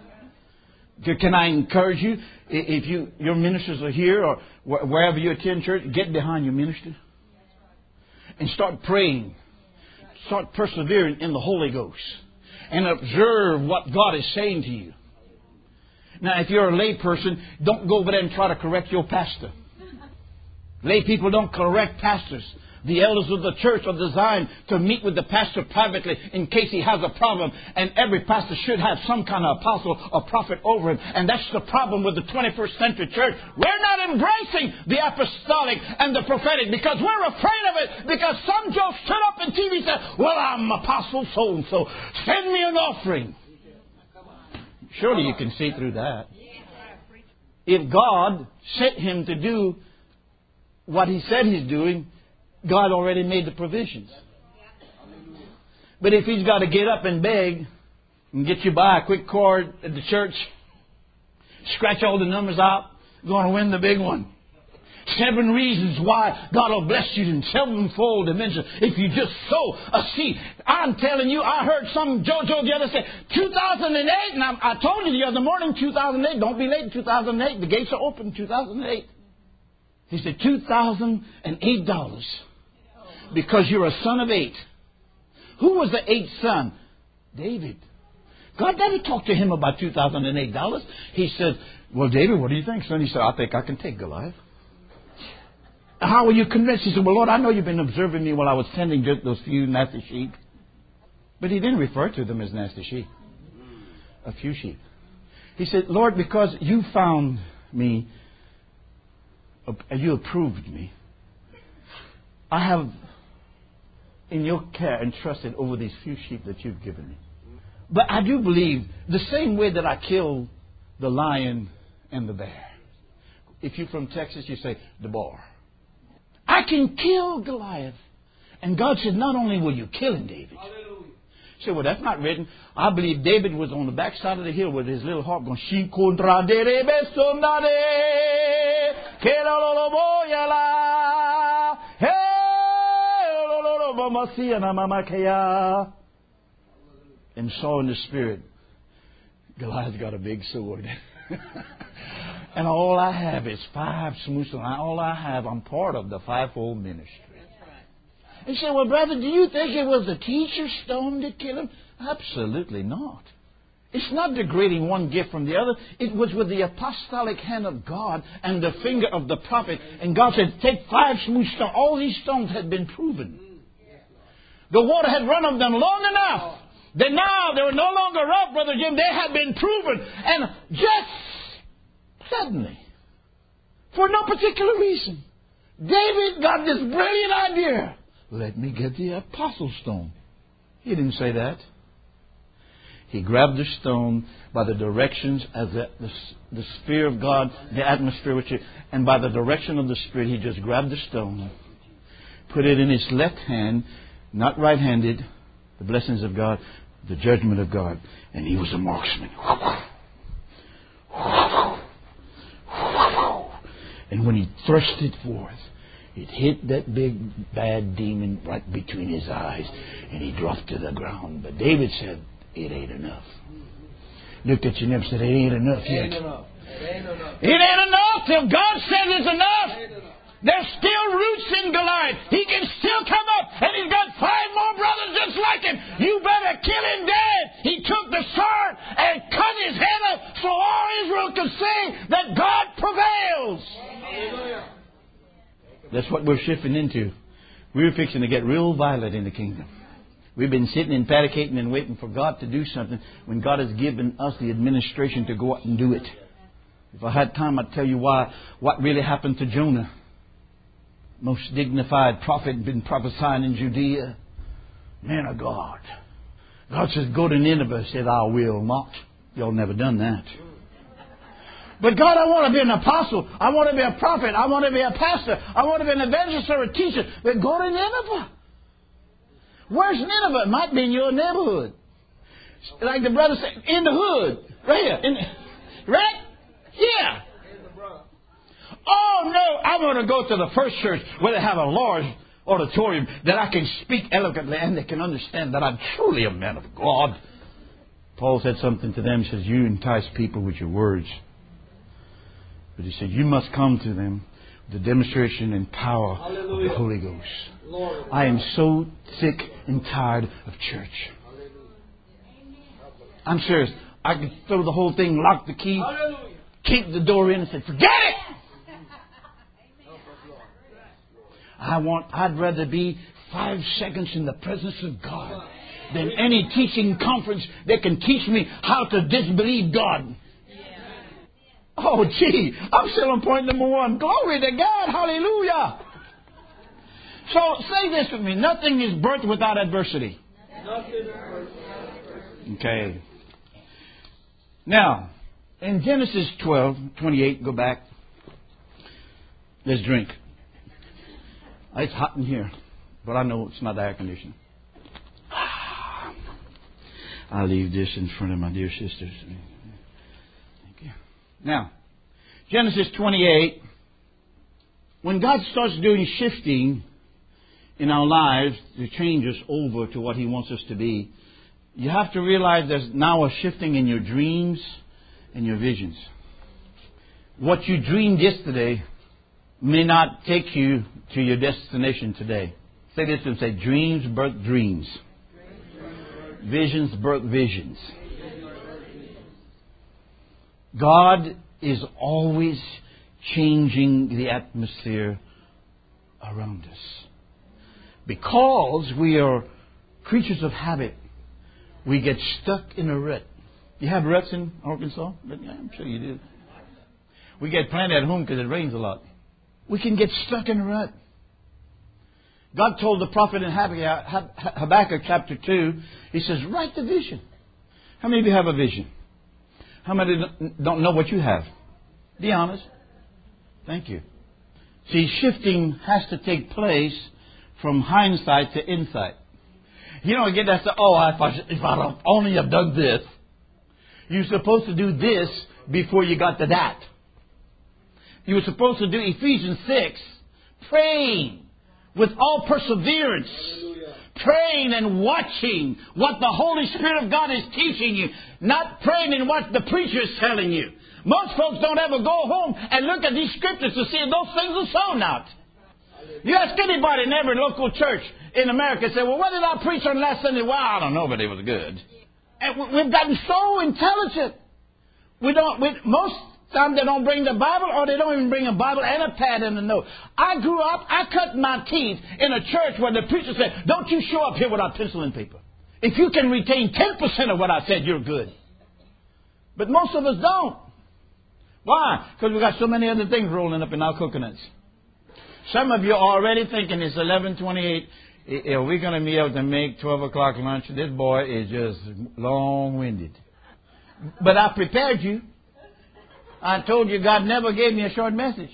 Can I encourage you, if you your ministers are here or wherever you attend church, get behind your minister and start praying. Start persevering in the Holy Ghost and observe what God is saying to you. Now, if you're a lay person, don't go over there and try to correct your pastor. Lay people don't correct pastors. The elders of the church are designed to meet with the pastor privately in case he has a problem. And every pastor should have some kind of apostle or prophet over him. And that's the problem with the twenty-first century church. We're not embracing the apostolic and the prophetic because we're afraid of it. Because some Joe stood up on T V and said, well, I'm apostle so-and-so. Send me an offering. Surely you can see through that. If God sent him to do what he said he's doing, God already made the provisions. But if he's got to get up and beg and get you by a quick card at the church, scratch all the numbers out, going to win the big one. Seven reasons why God will bless you in sevenfold dimensions if you just sow a seed. I'm telling you, I heard some JoJo the other say, two thousand eight, and I, I told you the other morning, two thousand eight, don't be late in two thousand eight. The gates are open in two thousand eight. He said, two thousand eight dollars. Because you're a son of eight. Who was the eighth son? David. God never talked to him about two thousand eight dollars. He said, well, David, what do you think, son? He said, I think I can take Goliath. How were you convinced? He said, well, Lord, I know you've been observing me while I was tending just those few nasty sheep. But he didn't refer to them as nasty sheep. A few sheep. He said, Lord, because you found me, and you approved me, I have in your care entrusted over these few sheep that you've given me. But I do believe the same way that I killed the lion and the bear. If you're from Texas, you say the boar. I can kill Goliath. And God said, not only will you kill him, David. Hallelujah. He said, well, that's not written. I believe David was on the backside of the hill with his little harp going, She contra de besondade, que lo lo boyala, hey, lo lo lo bomasia na mamakaya. And saw in the spirit, Goliath's got a big sword. And all I have is five smooth stones. All I have, I'm part of the fivefold ministry. He said, well, brother, do you think it was the teacher's stone that killed him? Absolutely not. It's not degrading one gift from the other. It was with the apostolic hand of God and the finger of the prophet. And God said, take five smooth stones. All these stones had been proven. The water had run of them long enough. That now they were no longer rough, Brother Jim. They had been proven. And just suddenly, for no particular reason, David got this brilliant idea. Let me get the apostle stone. He didn't say that. He grabbed the stone by the directions of the, the, the sphere of God, the atmosphere, which it, and by the direction of the Spirit, he just grabbed the stone, put it in his left hand, not right-handed, the blessings of God, the judgment of God, and he was a marksman. And when he thrust it forth, it hit that big bad demon right between his eyes, and he dropped to the ground. But David said, it ain't enough. Looked at your neighbor and said, it ain't enough yet. It ain't enough. It ain't enough. It ain't enough till God says it's enough. There's still roots in Goliath. He can still come up, and he's got five more brothers just like him. You better kill him dead. He took the sword and cut his head up so all Israel could see that God prevails. Hallelujah. That's what we're shifting into. We're fixing to get real violent in the kingdom. We've been sitting and paticating and waiting for God to do something when God has given us the administration to go out and do it. If I had time, I'd tell you why, what really happened to Jonah. Most dignified prophet, been prophesying in Judea. Man of God. God says, go to Nineveh. Said, I will not. Y'all never done that. But God, I want to be an apostle. I want to be a prophet. I want to be a pastor. I want to be an evangelist or a teacher. But go to Nineveh. Where's Nineveh? It might be in your neighborhood. Like the brother said, in the hood. Right here. In, right here. Oh, no, I want to go to the first church where they have a large auditorium that I can speak eloquently and they can understand that I'm truly a man of God. Paul said something to them. He says, you entice people with your words. But he said, you must come to them with the demonstration and power Hallelujah. Of the Holy Ghost. Lord, I am so sick and tired of church. Hallelujah. I'm serious. I could throw the whole thing, lock the key, Hallelujah. Keep the door in and say, forget it! I want, I'd rather be five seconds in the presence of God than any teaching conference that can teach me how to disbelieve God. Oh, gee, I'm still on point number one. Glory to God. Hallelujah. So say this with me. Nothing is birthed without adversity. Okay. Now, in Genesis twelve twenty-eight, go back. Let's drink. It's hot in here, but I know it's not air conditioning. I'll leave this in front of my dear sisters. Thank you. Now, Genesis twenty-eight, when God starts doing shifting in our lives to change us over to what He wants us to be, you have to realize there's now a shifting in your dreams and your visions. What you dreamed yesterday may not take you to your destination today. Say this and say, dreams birth dreams. Visions birth visions. God is always changing the atmosphere around us. Because we are creatures of habit, we get stuck in a rut. You have ruts in Arkansas? I'm sure you do. We get plenty at home because it rains a lot. We can get stuck in a rut. God told the prophet in Habakkuk chapter two, He says, write the vision. How many of you have a vision? How many don't know what you have? Be honest. Thank you. See, shifting has to take place from hindsight to insight. You don't get that, oh, if I, if I only have done this. You're supposed to do this before you got to that. You were supposed to do Ephesians six, praying with all perseverance. Hallelujah. Praying and watching what the Holy Spirit of God is teaching you. Not praying in what the preacher is telling you. Most folks don't ever go home and look at these scriptures to see if those things are so not. You ask anybody in every local church in America, say, well, what did I preach on last Sunday? Well, I don't know, but it was good. And we've gotten so intelligent. We don't, we, most times they don't bring the Bible, or they don't even bring a Bible and a pad and a note. I grew up, I cut my teeth in a church where the preacher said, don't you show up here without pencil and paper. If you can retain ten percent of what I said, you're good. But most of us don't. Why? Because we've got so many other things rolling up in our coconuts. Some of you are already thinking it's eleven twenty-eight. Are we going to be able to make twelve o'clock lunch? This boy is just long-winded. But I prepared you. I told you God never gave me a short message.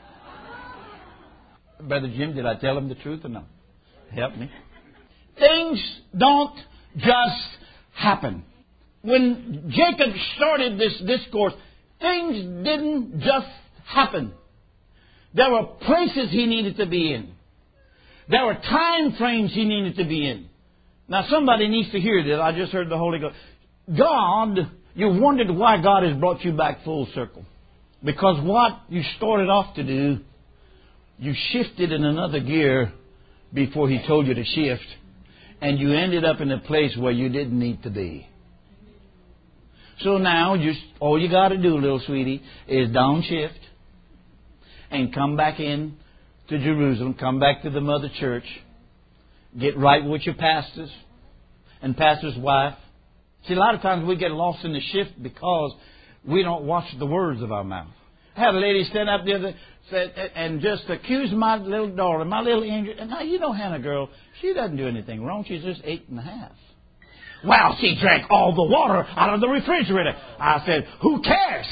Brother Jim, did I tell him the truth or no? Help me. Things don't just happen. When Jacob started this discourse, things didn't just happen. There were places he needed to be in. There were time frames he needed to be in. Now somebody needs to hear this. I just heard the Holy Ghost. God, you wondered why God has brought you back full circle. Because what you started off to do, you shifted in another gear before He told you to shift. And you ended up in a place where you didn't need to be. So now, just all you got to do, little sweetie, is downshift and come back in to Jerusalem, come back to the mother church, get right with your pastors and pastor's wife. See, a lot of times we get lost in the shift because we don't watch the words of our mouth. I had a lady stand up the other said, and just accuse my little daughter, my little angel. And now, you know Hannah girl, she doesn't do anything wrong. She's just eight and a half. Well, she drank all the water out of the refrigerator. I said, who cares?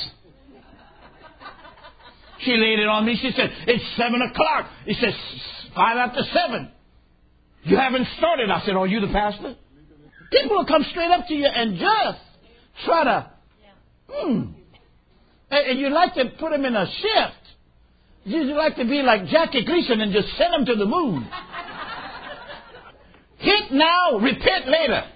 She laid it on me. She said, it's seven o'clock. He said, five after seven. You haven't started. I said, are you the pastor? People will come straight up to you and just try to, hmm. And, and you like to put them in a shift. You like to be like Jackie Gleason and just send them to the moon. Hit now, repent later.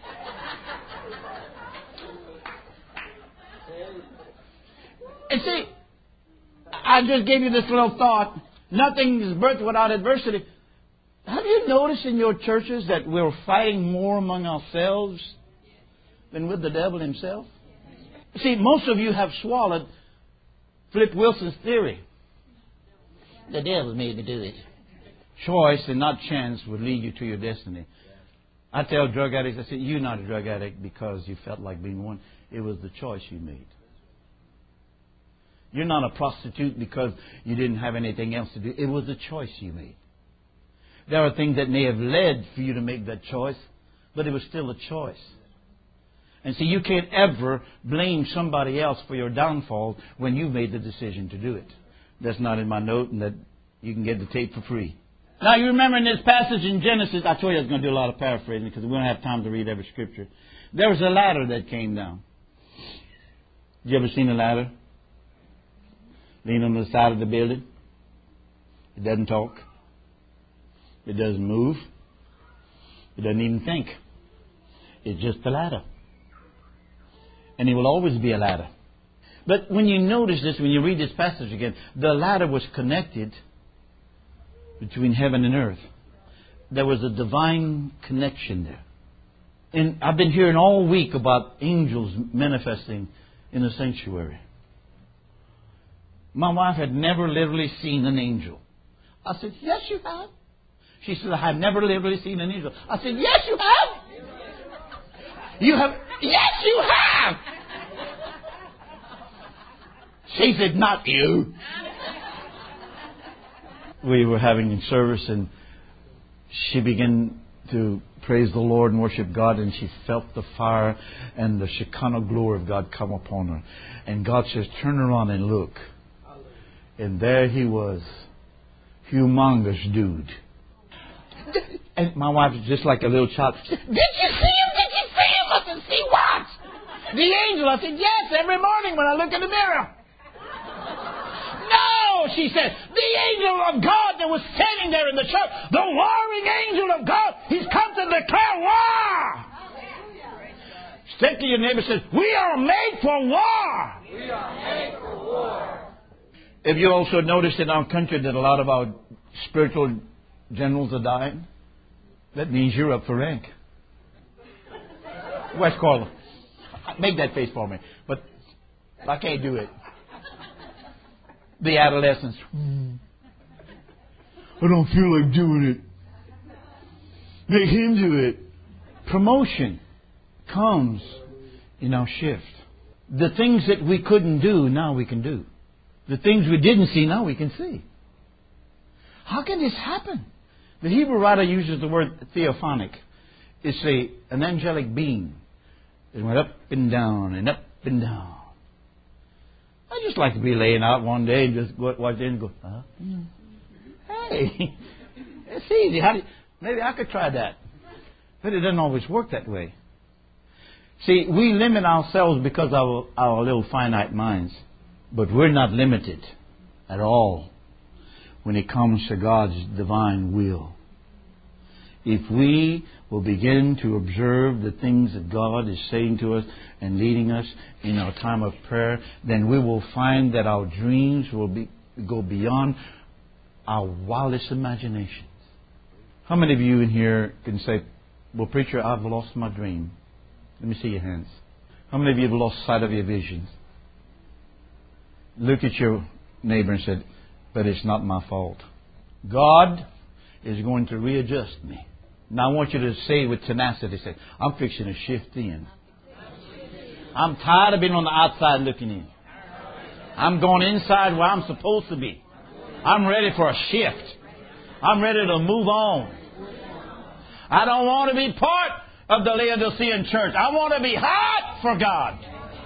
And see, I just gave you this little thought. Nothing is birthed without adversity. Have you noticed in your churches that we're fighting more among ourselves than with the devil himself? See, most of you have swallowed Flip Wilson's theory. The devil made me do it. Choice and not chance would lead you to your destiny. I tell drug addicts, I say, you're not a drug addict because you felt like being one. It was the choice you made. You're not a prostitute because you didn't have anything else to do. It was a choice you made. There are things that may have led for you to make that choice, but it was still a choice. And see, you can't ever blame somebody else for your downfall when you made the decision to do it. That's not in my note, and that you can get the tape for free. Now, you remember in this passage in Genesis, I told you I was going to do a lot of paraphrasing because we don't have time to read every scripture. There was a ladder that came down. You ever seen a ladder? Lean on the side of the building. It doesn't talk. It doesn't move. It doesn't even think. It's just a ladder. And it will always be a ladder. But when you notice this, when you read this passage again, the ladder was connected between heaven and earth. There was a divine connection there. And I've been hearing all week about angels manifesting in the sanctuary. My wife had never literally seen an angel. I said, yes, you have. She said, I have never literally seen an angel. I said, yes, you have. You have? Yes, you have. She said, not you. We were having a service and she began to praise the Lord and worship God, and she felt the fire and the Shekinah glory of God come upon her. And God says, turn around and look. And there he was. Humongous dude. And my wife was just like a little child. Did you see him? Did you see him? I said, see what? The angel. I said, yes, every morning when I look in the mirror. No, she said, the angel of God that was standing there in the church, the warring angel of God, he's come to declare war. Stick to your neighbor and say, we are made for war. We are made for war. Have you also noticed in our country that a lot of our spiritual generals are dying? That means you're up for rank. West Corla, make that face for me. But I can't do it. The adolescents. I don't feel like doing it. Make him do it. Promotion comes in our shift. The things that we couldn't do, now we can do. The things we didn't see, now we can see. How can this happen? The Hebrew writer uses the word theophanic. It's a, an angelic being. It went up and down and up and down. I just like to be laying out one day and just go, watch it and go, huh? Hey, it's easy. How do you, maybe I could try that. But it doesn't always work that way. See, we limit ourselves because of our, our little finite minds. But we're not limited at all when it comes to God's divine will. If we will begin to observe the things that God is saying to us and leading us in our time of prayer, then we will find that our dreams will be, go beyond our wildest imaginations. How many of you in here can say, well, preacher, I've lost my dream? Let me see your hands. How many of you have lost sight of your visions? Look at your neighbor and said, but it's not my fault. God is going to readjust me. Now I want you to say with tenacity, say, I'm fixing to shift in. I'm tired of being on the outside looking in. I'm going inside where I'm supposed to be. I'm ready for a shift. I'm ready to move on. I don't want to be part of the Laodicean church. I want to be hot for God.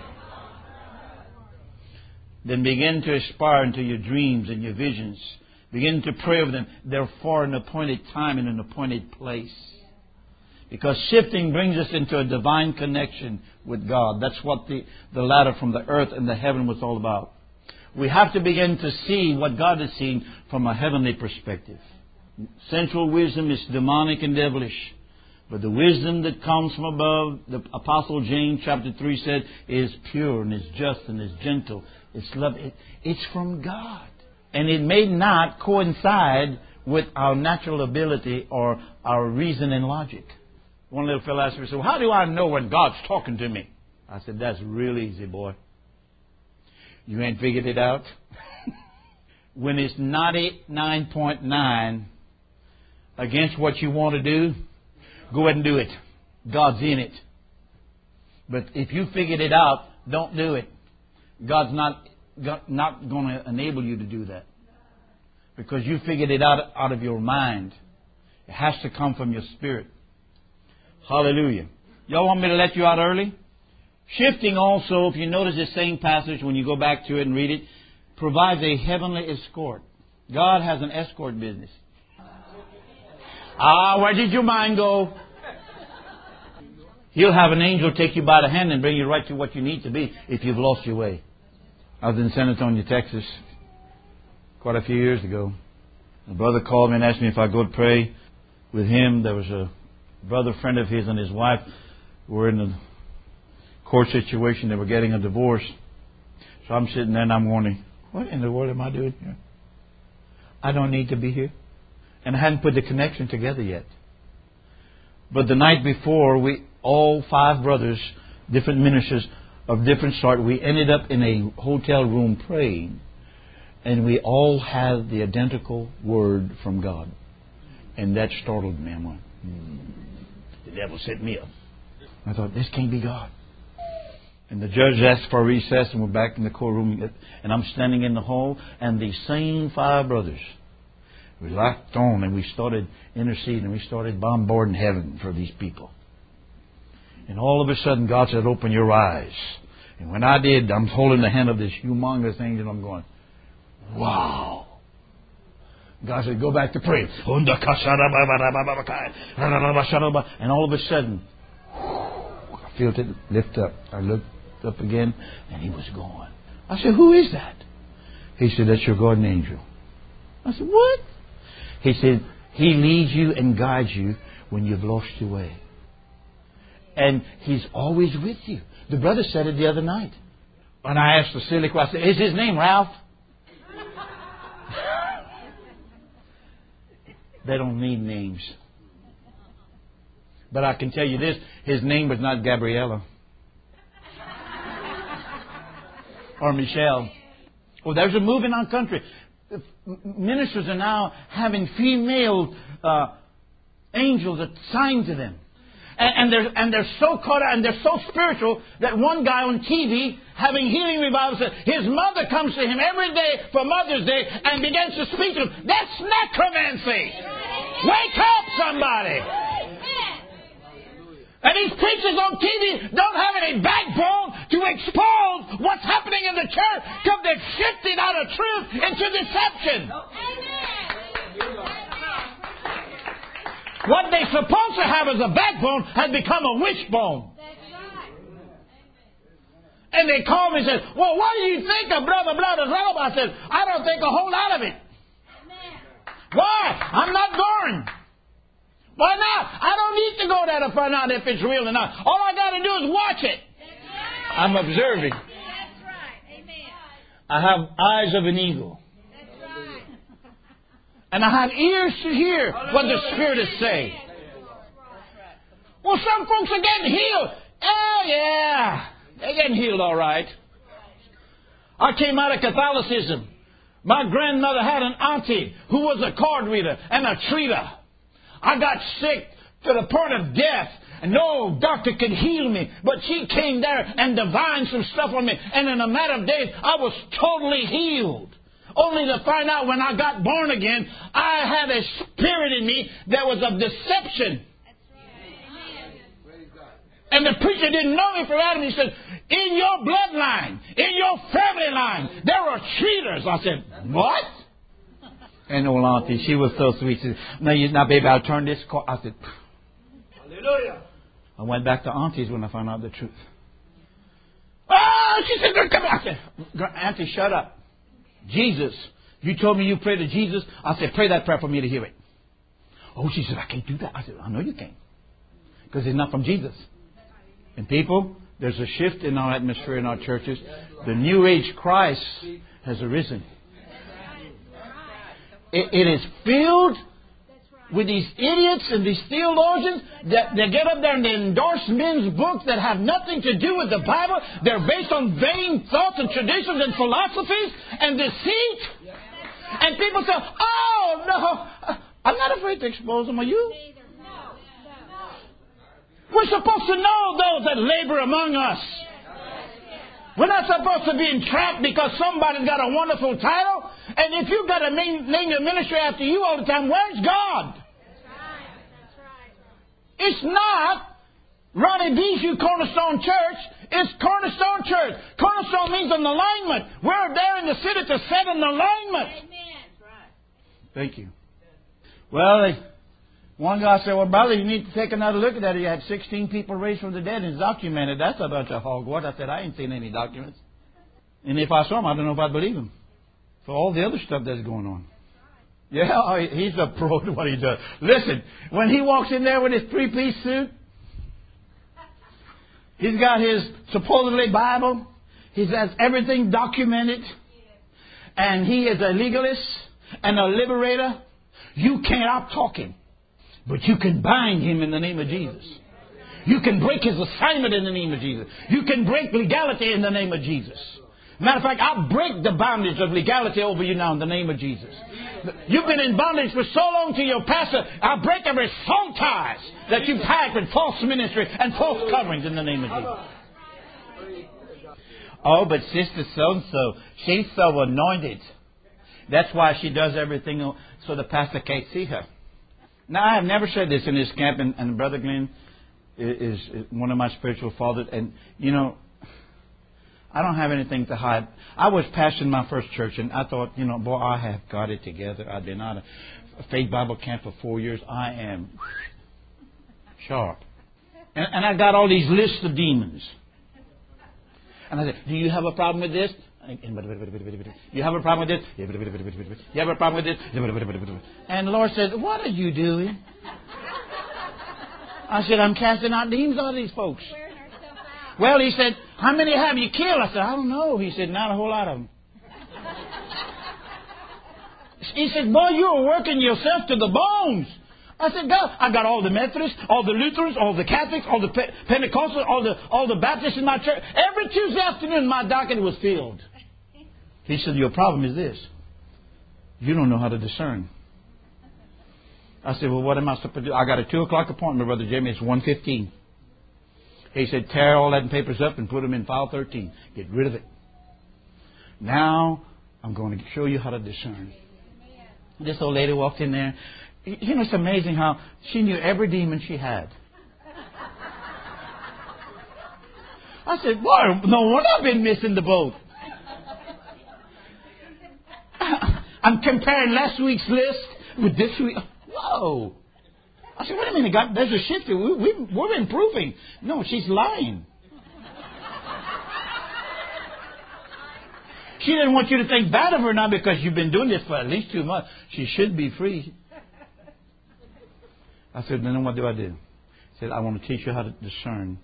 Then begin to aspire into your dreams and your visions. Begin to pray over them. They're for an appointed time and an appointed place. Because shifting brings us into a divine connection with God. That's what the, the ladder from the earth and the heaven was all about. We have to begin to see what God is seeing from a heavenly perspective. Sensual wisdom is demonic and devilish. But the wisdom that comes from above, the Apostle James chapter three said, is pure and is just and is gentle. It's love. It, it's from God. And it may not coincide with our natural ability or our reason and logic. One little fellow asked me, so how do I know when God's talking to me? I said, that's real easy, boy. You ain't figured it out? When it's ninety-nine point nine against what you want to do, go ahead and do it. God's in it. But if you figured it out, don't do it. God's not not going to enable you to do that. Because you figured it out out of your mind. It has to come from your spirit. Hallelujah. Y'all want me to let you out early? Shifting also, if you notice this same passage, when you go back to it and read it, provides a heavenly escort. God has an escort business. Ah, where did your mind go? He'll have an angel take you by the hand and bring you right to what you need to be if you've lost your way. I was in San Antonio, Texas, quite a few years ago. A brother called me and asked me if I'd go to pray with him. There was a brother friend of his and his wife were in a court situation. They were getting a divorce. So I'm sitting there and I'm wondering, what in the world am I doing here? I don't need to be here. And I hadn't put the connection together yet. But the night before, we all five brothers, different ministers of different sort, we ended up in a hotel room praying. And we all had the identical word from God. And that startled me. I went, hmm, the devil set me up. I thought, this can't be God. And the judge asked for a recess, and we're back in the courtroom. And I'm standing in the hall, and these same five brothers, we locked on, and we started interceding, and we started bombarding heaven for these people. And all of a sudden, God said, open your eyes. And when I did, I'm holding the hand of this humongous angel, and I'm going, wow. God said, go back to prayer. And all of a sudden, I felt it lift up. I looked up again, and he was gone. I said, who is that? He said, that's your guardian angel. I said, what? He said, he leads you and guides you when you've lost your way. And he's always with you. The brother said it the other night. And I asked the silly question, is his name Ralph? They don't need names. But I can tell you this, his name was not Gabriella. Or Michelle. Well, there's a move in our country. Ministers are now having female uh, angels assigned to them. And, and, they're, and they're so caught up and they're so spiritual that one guy on T V having healing revival said his mother comes to him every day for Mother's Day and begins to speak to him. That's necromancy. Wake up, somebody. And these preachers on T V don't have any backbone to expose what's happening in the church because they've shifted out of truth into deception. What they're supposed to have as a backbone has become a wishbone. And they called me and said, well, what do you think of blah, blah, blah, blah, blah? I said, I don't think a whole lot of it. Why? I'm not going. Why not? I don't need to go there to find out if it's real or not. All I got to do is watch it. I'm observing. That's right. Amen. I have eyes of an eagle. That's right. And I have ears to hear what the Spirit is saying. Well, some folks are getting healed. Oh, yeah. They're getting healed all right. I came out of Catholicism. My grandmother had an auntie who was a card reader and a treater. I got sick to the point of death. And no doctor could heal me. But she came there and divined some stuff on me. And in a matter of days, I was totally healed. Only to find out when I got born again, I had a spirit in me that was of deception. And the preacher didn't know me from Adam. He said, in your bloodline, in your family line, there are cheaters. I said, what? And old auntie, she was so sweet. She said, now, you, now baby, I'll turn this car. I said, hallelujah. I went back to aunties when I found out the truth. Oh, she said, come here. I said, auntie, shut up. Jesus, you told me you prayed to Jesus. I said, pray that prayer for me to hear it. Oh, she said, I can't do that. I said, I know you can't. Because it's not from Jesus. And people, there's a shift in our atmosphere in our churches. The New Age Christ has arisen. It, it is filled with these idiots and these theologians that they get up there and they endorse men's books that have nothing to do with the Bible. They're based on vain thoughts and traditions and philosophies and deceit. And people say, oh, no, I'm not afraid to expose them. Are you? We're supposed to know those that labor among us. We're not supposed to be entrapped because somebody's got a wonderful title. And if you've got to name, name your ministry after you all the time, where's God? That's right. That's right. It's not Ronnie Bijou Cornerstone Church. It's Cornerstone Church. Cornerstone means an alignment. We're there in the city to set an alignment. Amen. That's right. Thank you. Well, they, one guy said, well, brother, you need to take another look at that. You had sixteen people raised from the dead and it's documented. That's a bunch of hogwash. I said, I ain't seen any documents. And if I saw them, I don't know if I'd believe them. For all the other stuff that's going on. Yeah, he's a pro at what he does. Listen, when he walks in there with his three-piece suit, he's got his supposedly Bible. He has everything documented. And he is a legalist and a liberator. You can't out-talk him. But you can bind him in the name of Jesus. You can break his assignment in the name of Jesus. You can break legality in the name of Jesus. Matter of fact, I break the bondage of legality over you now in the name of Jesus. You've been in bondage for so long to your pastor. I break every soul ties that you've had with false ministry and false coverings in the name of Jesus. Oh, but Sister so-and-so, she's so anointed. That's why she does everything so the pastor can't see her. Now, I have never said this in this camp, and, and Brother Glenn is, is one of my spiritual fathers. And, you know, I don't have anything to hide. I was pastoring my first church, and I thought, you know, boy, I have got it together. I've been out of Faith Bible camp for four years. I am sharp. And, and I got all these lists of demons. And I said, do you have a problem with this? You have a problem with this? You have a problem with this? And the Lord said, what are you doing? I said, I'm casting out demons out of these folks. Well, he said, how many have you killed? I said, I don't know. He said, not a whole lot of them. He said, boy, you are working yourself to the bones. I said, God, I got all the Methodists, all the Lutherans, all the Catholics, all the Pe- Pentecostals, all the all the Baptists in my church. Every Tuesday afternoon, my docket was filled. He said, your problem is this. You don't know how to discern. I said, well, what am I supposed to do? I got a two o'clock appointment, Brother Jimmy. It's one fifteen. He said, tear all that papers up and put them in file thirteen. Get rid of it. Now, I'm going to show you how to discern. This old lady walked in there. You know, it's amazing how she knew every demon she had. I said, boy, no wonder I've been missing the boat. I'm comparing last week's list with this week. Whoa. I said, wait a minute, God, there's a shift here. We, we, we're improving. No, she's lying. She didn't want you to think bad of her now because you've been doing this for at least two months. She should be free. I said, then what do I do? She said, I want to teach you how to discern.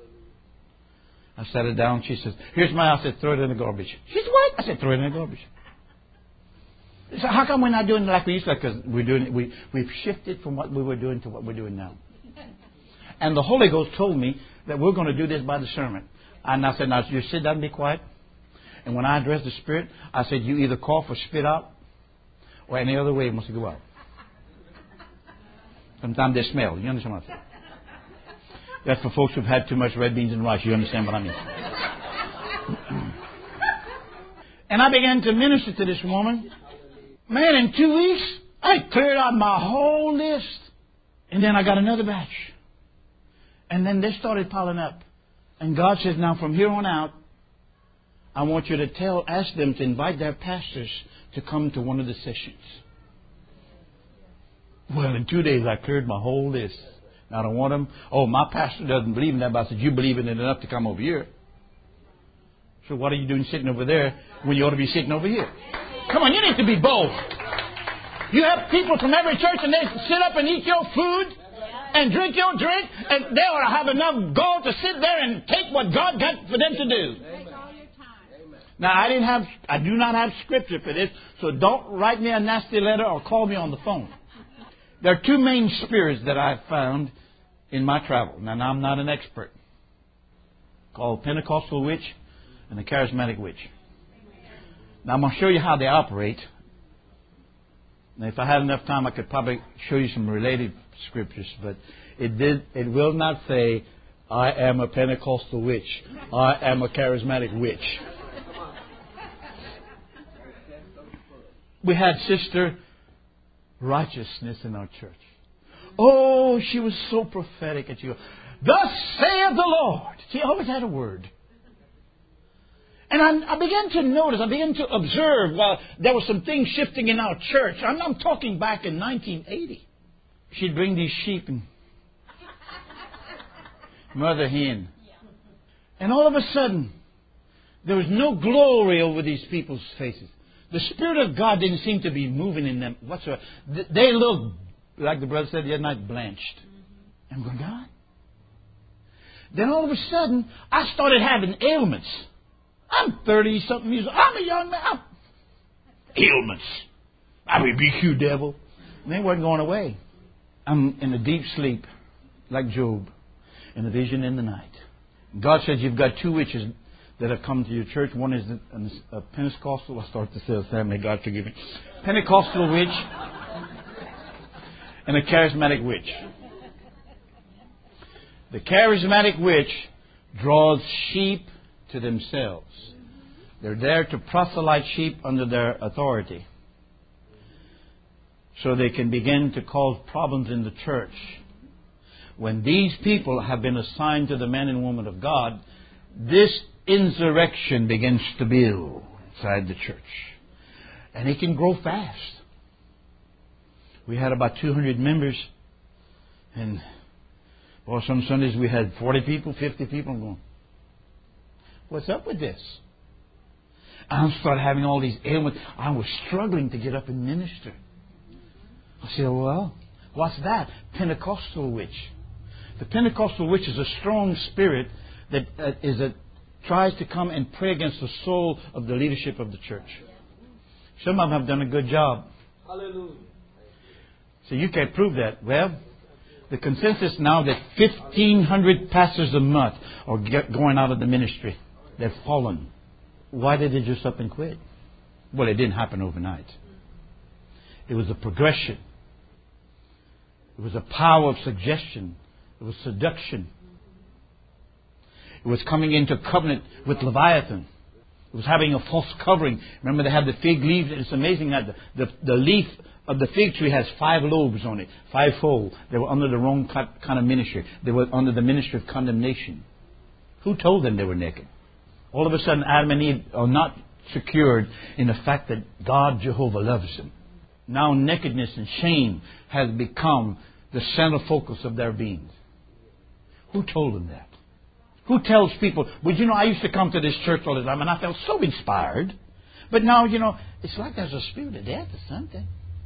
I sat her down. She says, here's my house. I said, throw it in the garbage. She said, what? I said, throw it in the garbage. So how come we're not doing it like we used to? Because we're doing it, we, we've shifted from what we were doing to what we're doing now. And the Holy Ghost told me that we're going to do this by discernment. And I said, now you sit down and be quiet. And when I address the Spirit, I said, you either cough or spit out, or any other way it must go out. Sometimes they smell. You understand what I'm saying? That's for folks who've had too much red beans and rice. You understand what I mean? And I began to minister to this woman. Man, in two weeks, I cleared out my whole list. And then I got another batch. And then they started piling up. And God says, now from here on out, I want you to tell, ask them to invite their pastors to come to one of the sessions. Well, in two days, I cleared my whole list. Now, I don't want them. Oh, my pastor doesn't believe in that. But I said, you believe in it enough to come over here. So what are you doing sitting over there when you ought to be sitting over here? Come on, you need to be bold. You have people from every church and they sit up and eat your food and drink your drink, and they ought to have enough gall to sit there and take what God got for them to do. Now, I didn't have, I do not have scripture for this, so don't write me a nasty letter or call me on the phone. There are two main spirits that I've found in my travel. Now, I'm not an expert. Called Pentecostal witch and the charismatic witch. Now, I'm going to show you how they operate. Now, if I had enough time, I could probably show you some related scriptures, but it did. It will not say, I am a Pentecostal witch. I am a charismatic witch. We had Sister Righteousness in our church. Oh, she was so prophetic. And she goes, thus saith the Lord. She always had a word. And I, I began to notice, I began to observe while there were some things shifting in our church. I'm, I'm talking back in nineteen eighty. She'd bring these sheep and mother hen. And all of a sudden, there was no glory over these people's faces. The Spirit of God didn't seem to be moving in them whatsoever. They looked, like the brother said the other night, blanched. I'm going, God? Then all of a sudden, I started having ailments. I'm thirty-something years old. I'm a young man. I'm... Ailments. I rebuke you, devil. And they weren't going away. I'm in a deep sleep, like Job, in a vision in the night. God says, you've got two witches that have come to your church. One is a, a Pentecostal. I start to say a family. God forgive me. Pentecostal witch and a charismatic witch. The charismatic witch draws sheep to themselves. They're there to proselyte sheep under their authority, so they can begin to cause problems in the church. When these people have been assigned to the men and women of God, this insurrection begins to build inside the church. And it can grow fast. We had about two hundred members, and well, some Sundays we had forty people, fifty people. I'm going, what's up with this? I started having all these ailments. I was struggling to get up and minister. I said, well, what's that? Pentecostal witch. The Pentecostal witch is a strong spirit that uh, is a, tries to come and pray against the soul of the leadership of the church. Some of them have done a good job. Hallelujah. So you can't prove that. Well, the consensus now that fifteen hundred pastors a month are get, going out of the ministry. They've fallen. Why did they just up and quit? Well, it didn't happen overnight. It was a progression. It was a power of suggestion. It was seduction. It was coming into covenant with Leviathan. It was having a false covering. Remember, they had the fig leaves. It's amazing that the, the, the leaf of the fig tree has five lobes on it, fivefold. They were under the wrong kind of ministry. They were under the ministry of condemnation. Who told them they were naked? All of a sudden, Adam and Eve are not secured in the fact that God, Jehovah, loves them. Now nakedness and shame has become the center focus of their beings. Who told them that? Who tells people, well, you know, I used to come to this church all the time and I felt so inspired. But now, you know, it's like there's a spirit of death or something.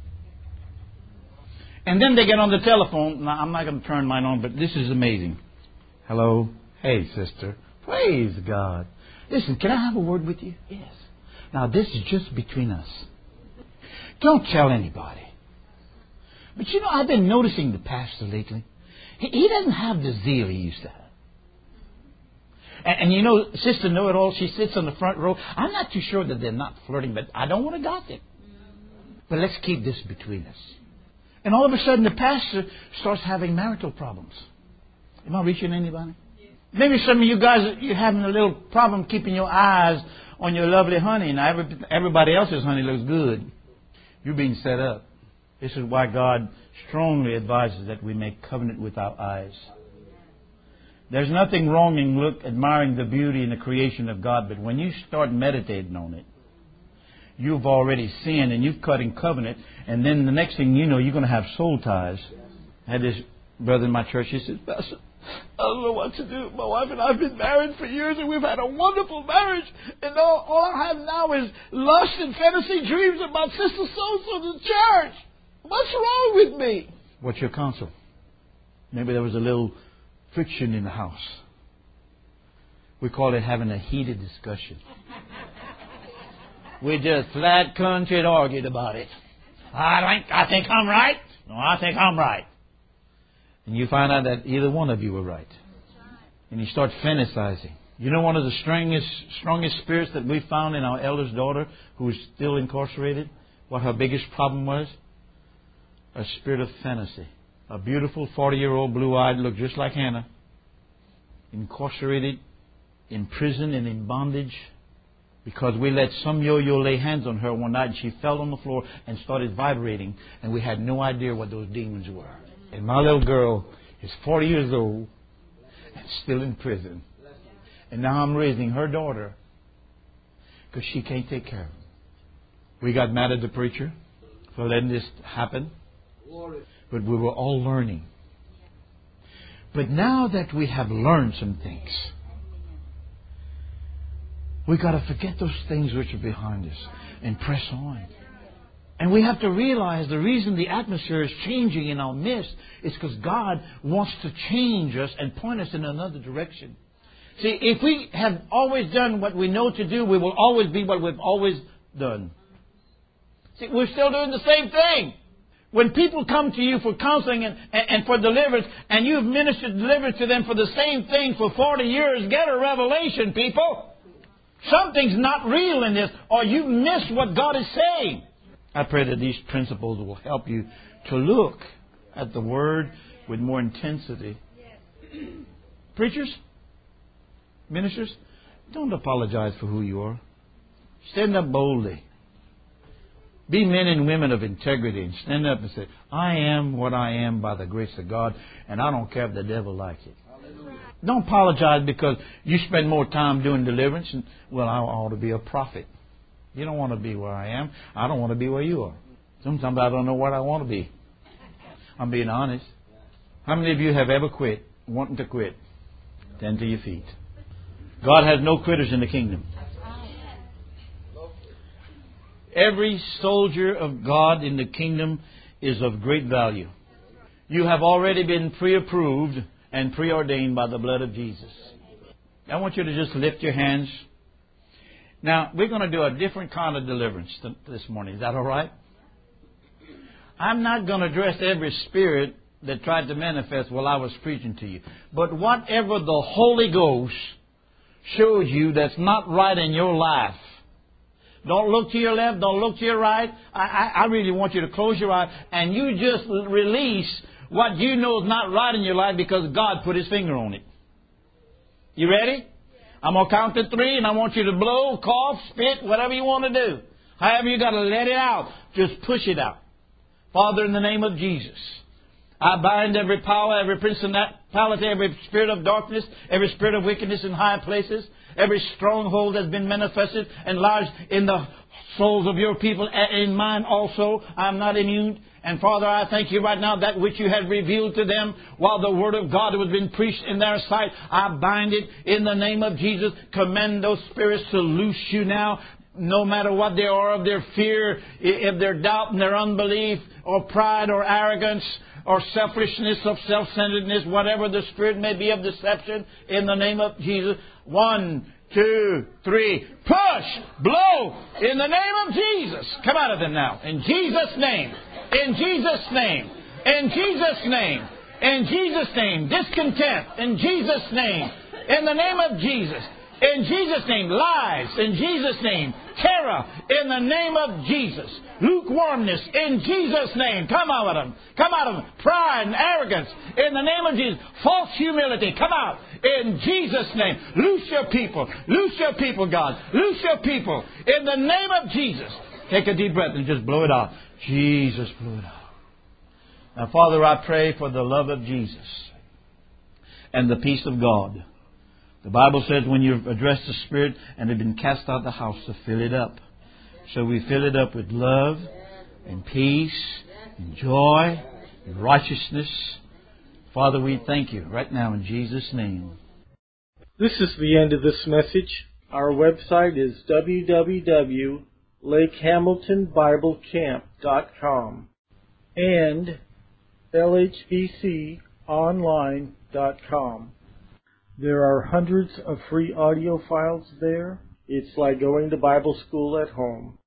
And then they get on the telephone. Now, I'm not going to turn mine on, but this is amazing. Hello? Hey, sister. Praise God. Listen, can I have a word with you? Yes. Now, this is just between us. Don't tell anybody. But you know, I've been noticing the pastor lately. He, he doesn't have the zeal he used to have. And, and you know, Sister Know-It-All, she sits on the front row. I'm not too sure that they're not flirting, but I don't want to gossip. But let's keep this between us. And all of a sudden, the pastor starts having marital problems. Am I reaching anybody? Maybe some of you guys, you're having a little problem keeping your eyes on your lovely honey. Now, every, everybody else's honey looks good. You're being set up. This is why God strongly advises that we make covenant with our eyes. There's nothing wrong in look, admiring the beauty and the creation of God, but when you start meditating on it, you've already sinned and you've cut in covenant, and then the next thing you know, you're going to have soul ties. I had this brother in my church, he says, Pastor, I don't know what to do. My wife and I have been married for years and we've had a wonderful marriage. And all, all I have now is lust and fantasy dreams about Sister So-so in the church. What's wrong with me? What's your counsel? Maybe there was a little friction in the house. We call it having a heated discussion. We just flat country argued about it. I think, I think I'm right. No, I think I'm right. And you find out that either one of you were right. And you start fantasizing. You know one of the strongest, strongest spirits that we found in our eldest daughter, who is still incarcerated, what her biggest problem was? A spirit of fantasy. A beautiful forty-year-old blue-eyed, looked just like Hannah, incarcerated, in prison and in bondage, because we let some yo-yo lay hands on her one night and she fell on the floor and started vibrating, and we had no idea what those demons were. And my little girl is forty years old and still in prison. And now I'm raising her daughter because she can't take care of him. We got mad at the preacher for letting this happen. But we were all learning. But now that we have learned some things, we got to forget those things which are behind us and press on. And we have to realize the reason the atmosphere is changing in our midst is because God wants to change us and point us in another direction. See, if we have always done what we know to do, we will always be what we've always done. See, we're still doing the same thing. When people come to you for counseling and, and, and for deliverance, and you've ministered deliverance to them for the same thing for forty years, get a revelation, people. Something's not real in this, or you miss what God is saying. I pray that these principles will help you to look at the Word with more intensity. Preachers, ministers, don't apologize for who you are. Stand up boldly. Be men and women of integrity and stand up and say, I am what I am by the grace of God, and I don't care if the devil likes it. Hallelujah. Don't apologize because you spend more time doing deliverance. And, well, I ought to be a prophet. You don't want to be where I am. I don't want to be where you are. Sometimes I don't know what I want to be. I'm being honest. How many of you have ever quit, wanting to quit? Stand to your feet. God has no quitters in the kingdom. Every soldier of God in the kingdom is of great value. You have already been pre-approved and preordained by the blood of Jesus. I want you to just lift your hands. Now, we're going to do a different kind of deliverance this morning. Is that all right? I'm not going to address every spirit that tried to manifest while I was preaching to you. But whatever the Holy Ghost shows you that's not right in your life, don't look to your left. Don't look to your right. I, I, I really want you to close your eyes and you just release what you know is not right in your life because God put His finger on it. You ready? I'm going to count to three and I want you to blow, cough, spit, whatever you want to do. However you got to let it out. Just push it out. Father, in the name of Jesus, I bind every power, every principality, every spirit of darkness, every spirit of wickedness in high places, every stronghold that's been manifested and lodged in the souls of your people, and in mine also. I'm not immune. And Father, I thank you right now that which you had revealed to them while the Word of God was being preached in their sight. I bind it in the name of Jesus. Command those spirits to loose you now. No matter what they are of their fear, if their doubt and their unbelief or pride or arrogance or selfishness of self-centeredness, whatever the spirit may be of deception, in the name of Jesus. One, two, three. Push! Blow! In the name of Jesus. Come out of them now. In Jesus' name. In Jesus' name. In Jesus' name. In Jesus' name. Discontent. In Jesus' name. In the name of Jesus. In Jesus' name. Lies. In Jesus' name. Terror. In the name of Jesus. Lukewarmness. In Jesus' name. Come out of them. Come out of them. Pride and arrogance. In the name of Jesus. False humility. Come out. In Jesus' name. Loose your people. Loose your people, God. Loose your people. In the name of Jesus. Take a deep breath and just blow it out. Jesus, blow it out. Now, Father, I pray for the love of Jesus and the peace of God. The Bible says when you've addressed the Spirit and have been cast out of the house to fill it up. So we fill it up with love and peace and joy and righteousness. Father, we thank you right now in Jesus' name. This is the end of this message. Our website is w w w dot lake hamilton bible camp dot com and l h b c online dot com. There are hundreds of free audio files there. It's like going to Bible school at home.